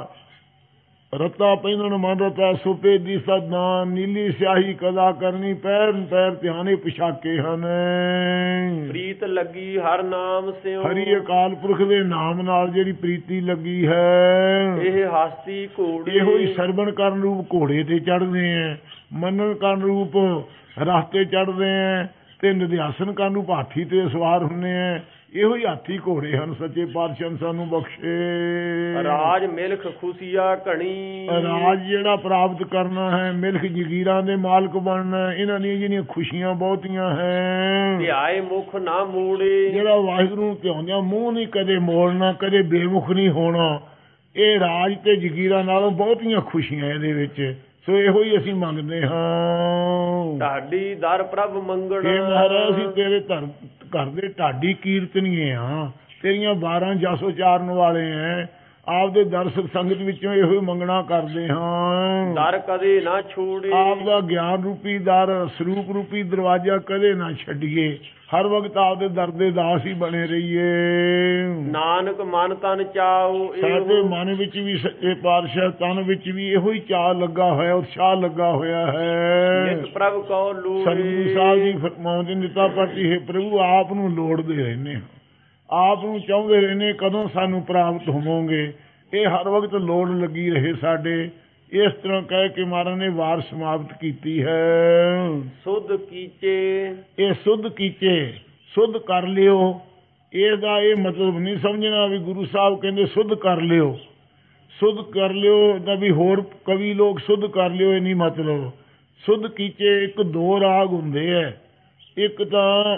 ਰਤਾ ਪਹਿਨਣ ਮਨ ਰਤਾ ਸੁਪੇ ਦੀ ਸਦਾ। ਨੀਲੀ ਸਿਆਹੀ ਕਦਾ ਕਰਨੀ ਪੈਰ ਪੈਰ ਧਿਆਨੇ ਪੁਸ਼ਾਕੇ ਹਨ। ਪ੍ਰੀਤ ਲੱਗੀ ਹਰ ਨਾਮ ਸਿਓ। ਹਰੀ ਅਕਾਲ ਪੁਰਖ ਦੇ ਨਾਮ ਨਾਲ ਜਿਹੜੀ ਪ੍ਰੀਤੀ ਲੱਗੀ ਹੈ, ਇਹ ਹਸਤੀ ਘੋੜੀ। ਇਹੋ ਹੀ ਸਰਵਣ ਕਰਨ ਰੂਪ ਘੋੜੇ ਤੇ ਚੜ੍ਹਦੇ ਹੈ, ਮੰਨਣ ਕਰਨ ਰੂਪ ਰਥ ਤੇ ਚੜ੍ਹਦੇ ਹੈ, ਤੇ ਨਿਧਿਆਸਨ ਕਰਨ ਰੂਪ ਹਾਥੀ ਤੇ ਸਵਾਰ ਹੁੰਦੇ ਹੈ। ਇਹੋ ਹੀ ਹਾਥੀ ਘੋੜੇ ਹਨ। ਸੱਚੇ ਪਾਤਸ਼ਾਹ ਸਾਨੂੰ ਬਖਸ਼ੇ। ਰਾਜ ਮਿਲਖ ਖੁਸ਼ੀਆ ਘਣੀ। ਰਾਜ ਜਿਹੜਾ ਪ੍ਰਾਪਤ ਕਰਨਾ ਹੈ, ਮਿਲਖ ਜਗੀਰਾਂ ਦੇ ਮਾਲਕ ਬਣਨਾ, ਇਹਨਾਂ ਦੀਆਂ ਜਿਹੜੀਆਂ ਖੁਸ਼ੀਆਂ ਬਹੁਤੀਆਂ ਹੈ। ਧਿਆਏ ਮੁਖ ਨਾ ਮੋੜੇ। ਜਿਹੜਾ ਵਾਹਿਗੁਰੂ ਨੂੰ ਧਿਆਉਂਦਿਆਂ ਮੂੰਹ ਨਹੀਂ ਕਦੇ ਮੋੜਨਾ, ਕਦੇ ਬੇਮੁਖ ਨਹੀਂ ਹੋਣਾ। ਇਹ ਰਾਜ ਤੇ ਜਗੀਰਾਂ ਨਾਲੋਂ ਬਹੁਤੀਆਂ ਖੁਸ਼ੀਆਂ ਇਹਦੇ ਵਿੱਚ। ਸੋ ਇਹੋ ਹੀ ਅਸੀਂ ਮੰਗਦੇ ਹਾਂ। ਢਾਡੀ ਦਰ ਪ੍ਰਭ ਮੰਗਣ। ਇਹ ਮਹਾਰਾਜ ਅਸੀਂ ਤੇਰੇ ਘਰ ਦੇ ਢਾਡੀ ਕੀਰਤਨੀਏ ਹਾਂ, ਤੇਰੀਆਂ 12 ਜਸ ਉਚਾਰਨ ਵਾਲੇ ਹੈ। ਆਪਦੇ ਦਰਸ਼ਕ ਸੰਗਤ ਵਿੱਚੋਂ ਇਹੋ ਹੀ ਮੰਗਣਾ ਕਰਦੇ ਹਾਂ। ਦਰ ਕਦੇ ਨਾ ਛੋੜੇ। ਆਪ ਦਾ ਗਿਆਨ ਰੂਪੀ ਦਰ, ਸਰੂਪ ਰੂਪੀ ਦਰਵਾਜ਼ਾ ਕਦੇ ਨਾ ਛੱਡੀਏ। ਹਰ ਵਕਤ ਆਪਦੇ ਦਰ ਦੇ ਦਾਸ ਹੀ ਬਣੇ ਰਹੀਏ। ਨਾਨਕ ਮਨ ਤਨ ਚਾਓ। ਸਾਡੇ ਮਨ ਵਿੱਚ ਵੀ ਸੱਚੇ ਪਾਤਸ਼ਾਹ ਤਨ ਵਿੱਚ ਵੀ ਇਹੋ ਹੀ ਚਾਅ ਲੱਗਾ ਹੋਇਆ, ਉਤਸ਼ਾਹ ਲੱਗਾ ਹੋਇਆ ਹੈ। ਨਿਤ ਪ੍ਰਭ ਕੋ ਲੋੜੇ। ਸਤਿਗੁਰੂ ਸਾਹਿਬ ਜੀ ਫਰਮਾਉਂਦੇ ਨਿਤਾ ਪਾਟੀ ਹੈ ਪ੍ਰਭੂ ਆਪ ਨੂੰ ਲੋੜਦੇ ਰਹਿੰਦੇ ਹਾਂ, ਆਪ ਨੂੰ ਚਾਹੁੰਦੇ ਰਹਿੰਦੇ ਕਦੋਂ ਸਾਨੂੰ ਪ੍ਰਾਪਤ ਹੋਵੋਗੇ। ਇਹ ਹਰ ਵਕਤ ਲੋੜ ਲੱਗੀ ਰਹੇ ਸਾਡੇ। ਇਸ ਤਰ੍ਹਾਂ ਕਹਿ ਕੇ ਮਹਾਰਾਜ ਨੇ ਵਾਰ ਸਮਾਪਤ ਕੀਤੀ ਹੈ। ਸੁਧ ਕੀਚੇ। ਇਹ ਸੁਧ ਕੀਚੇ, ਸੁਧ ਕਰ ਲਿਓ। ਇਹਦਾ ਇਹ ਮਤਲਬ ਨਹੀਂ ਸਮਝਣਾ ਵੀ ਗੁਰੂ ਸਾਹਿਬ ਕਹਿੰਦੇ ਸੁਧ ਕਰ ਲਿਓ, ਸੁਧ ਕਰ ਲਿਓ ਤਾਂ ਵੀ ਹੋਰ ਕਵੀ ਲੋਕ ਸੁਧ ਕਰ ਲਿਓ, ਇਹ ਨਹੀਂ ਮਤਲਬ। ਸੁਧ ਕੀਚੇ ਇੱਕ ਦੋ ਰਾਗ ਹੁੰਦੇ ਹੈ। ਇੱਕ ਤਾਂ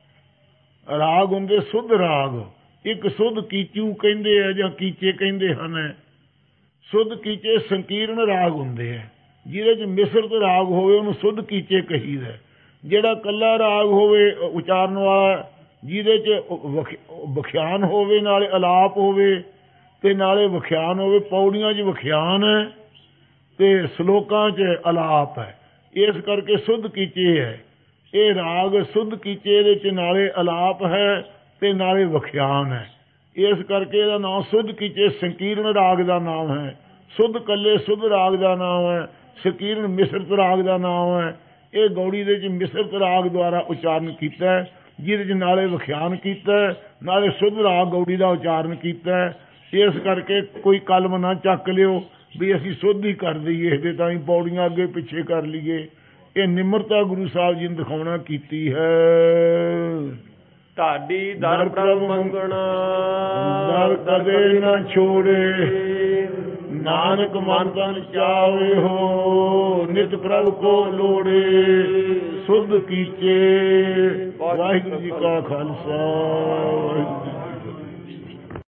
ਰਾਗ ਹੁੰਦੇ ਸੁਧ ਰਾਗ, ਇੱਕ ਸੁਧ ਕੀਚੂ ਕਹਿੰਦੇ ਆ ਜਾਂ ਕੀਚੇ ਕਹਿੰਦੇ ਹਨ। ਸੁਧ ਕੀਚੇ ਸੰਕੀਰਨ ਰਾਗ ਹੁੰਦੇ ਹੈ। ਜਿਹਦੇ 'ਚ ਮਿਸਰਤ ਰਾਗ ਹੋਵੇ ਉਹਨੂੰ ਸੁਧ ਕੀਚੇ ਕਹੀਦਾ। ਜਿਹੜਾ ਕੱਲਾ ਰਾਗ ਹੋਵੇ ਉਚਾਰਨ ਵਾਲਾ, ਜਿਹਦੇ 'ਚ ਵਖਿਆਨ ਹੋਵੇ, ਨਾਲੇ ਅਲਾਪ ਹੋਵੇ ਤੇ ਨਾਲੇ ਵਖਿਆਨ ਹੋਵੇ। ਪੌੜੀਆਂ 'ਚ ਵਖਿਆਨ ਹੈ ਤੇ ਸਲੋਕਾਂ 'ਚ ਅਲਾਪ ਹੈ, ਇਸ ਕਰਕੇ ਸੁਧ ਕੀਚੇ ਹੈ। ਇਹ ਰਾਗ ਸੁਧ ਕੀਚੇ ਦੇ 'ਚ ਨਾਲੇ ਅਲਾਪ ਹੈ ਤੇ ਨਾਲੇ ਵਖਿਆਨ ਹੈ। ਇਸ ਕਰਕੇ ਇਹਦਾ ਨਾਮ ਸੁਧ ਕੀਚੇ ਸੰਕੀਰਨ ਰਾਗ ਦਾ ਨਾਮ ਹੈ। ਸੁਧ ਕੱਲੇ ਸੁਧ ਰਾਗ ਦਾ ਨਾਮ ਹੈ, ਸੰਕੀਰਨ ਮਿਸਰਤ ਰਾਗ ਦਾ ਨਾਮ ਹੈ। ਇਹ ਗੌੜੀ ਦੇ 'ਚ ਮਿਸਰਤ ਰਾਗ ਦੁਆਰਾ ਉਚਾਰਨ ਕੀਤਾ, ਜਿਹਦੇ 'ਚ ਨਾਲੇ ਵਖਿਆਨ ਕੀਤਾ, ਨਾਲੇ ਸੁਧ ਰਾਗ ਗੌੜੀ ਦਾ ਉਚਾਰਨ ਕੀਤਾ। ਇਸ ਕਰਕੇ ਕੋਈ ਕਲਮ ਨਾ ਚੱਕ ਲਿਓ ਵੀ ਅਸੀਂ ਸੁਧ ਹੀ ਕਰ ਦਈਏ, ਇਹਦੇ ਤਾਂ ਹੀ ਪੌੜੀਆਂ ਅੱਗੇ ਪਿੱਛੇ ਕਰ ਲਈਏ। ਇਹ ਨਿਮਰਤਾ ਗੁਰੂ ਸਾਹਿਬ ਜੀ ਨੇ ਦਿਖਾਉਣਾ ਕੀਤੀ ਹੈ। ਢਾਡੀ ਦਰ ਪ੍ਰਭ ਮੰਗਣਾ। ਦਰ ਕਦੇ ਨਾ ਛੋੜੇ, ਨਾਨਕ ਮਨ ਤਨ ਚਾਵੇ ਹੋ। ਨਿਤ ਪ੍ਰਭ ਕੋ ਲੋੜੇ, ਸੁਧ ਕੀਚੇ। ਵਾਹਿਗੁਰੂ ਜੀ ਕਾ ਖਾਲਸਾ, ਵਾਹਿਗੁਰੂ ਜੀ